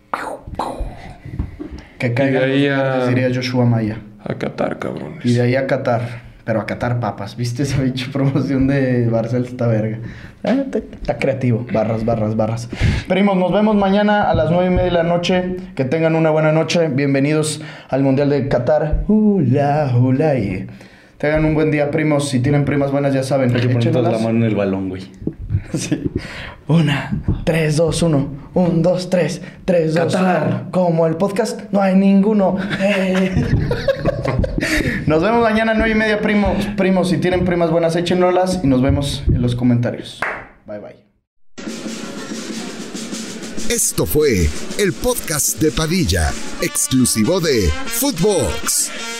Que caigan de ahí los a- verdes, diría Joshua Maya. A Qatar, cabrones. Y de ahí a Qatar. Pero a Qatar papas. ¿Viste esa bicho promoción de Barcel? Está verga. Eh, te- está creativo. Barras, barras, barras. Primos, nos vemos mañana a las nueve y media de la noche. Que tengan una buena noche. Bienvenidos al Mundial de Qatar. Hula, hula, yeah. Tengan un buen día, primos. Si tienen primas buenas, ya saben. Hay que poner toda la Échenlas. mano en el balón, güey. Sí. Una, tres, dos, uno. Un, dos, tres. Tres, dos, Qatar. uno. Como el podcast, no hay ninguno. Eh. Nos vemos mañana a nueve y media, primos. Primos, si tienen primas buenas, échenlas y nos vemos en los comentarios. Bye, bye. Esto fue el podcast de Padilla, exclusivo de Footbox.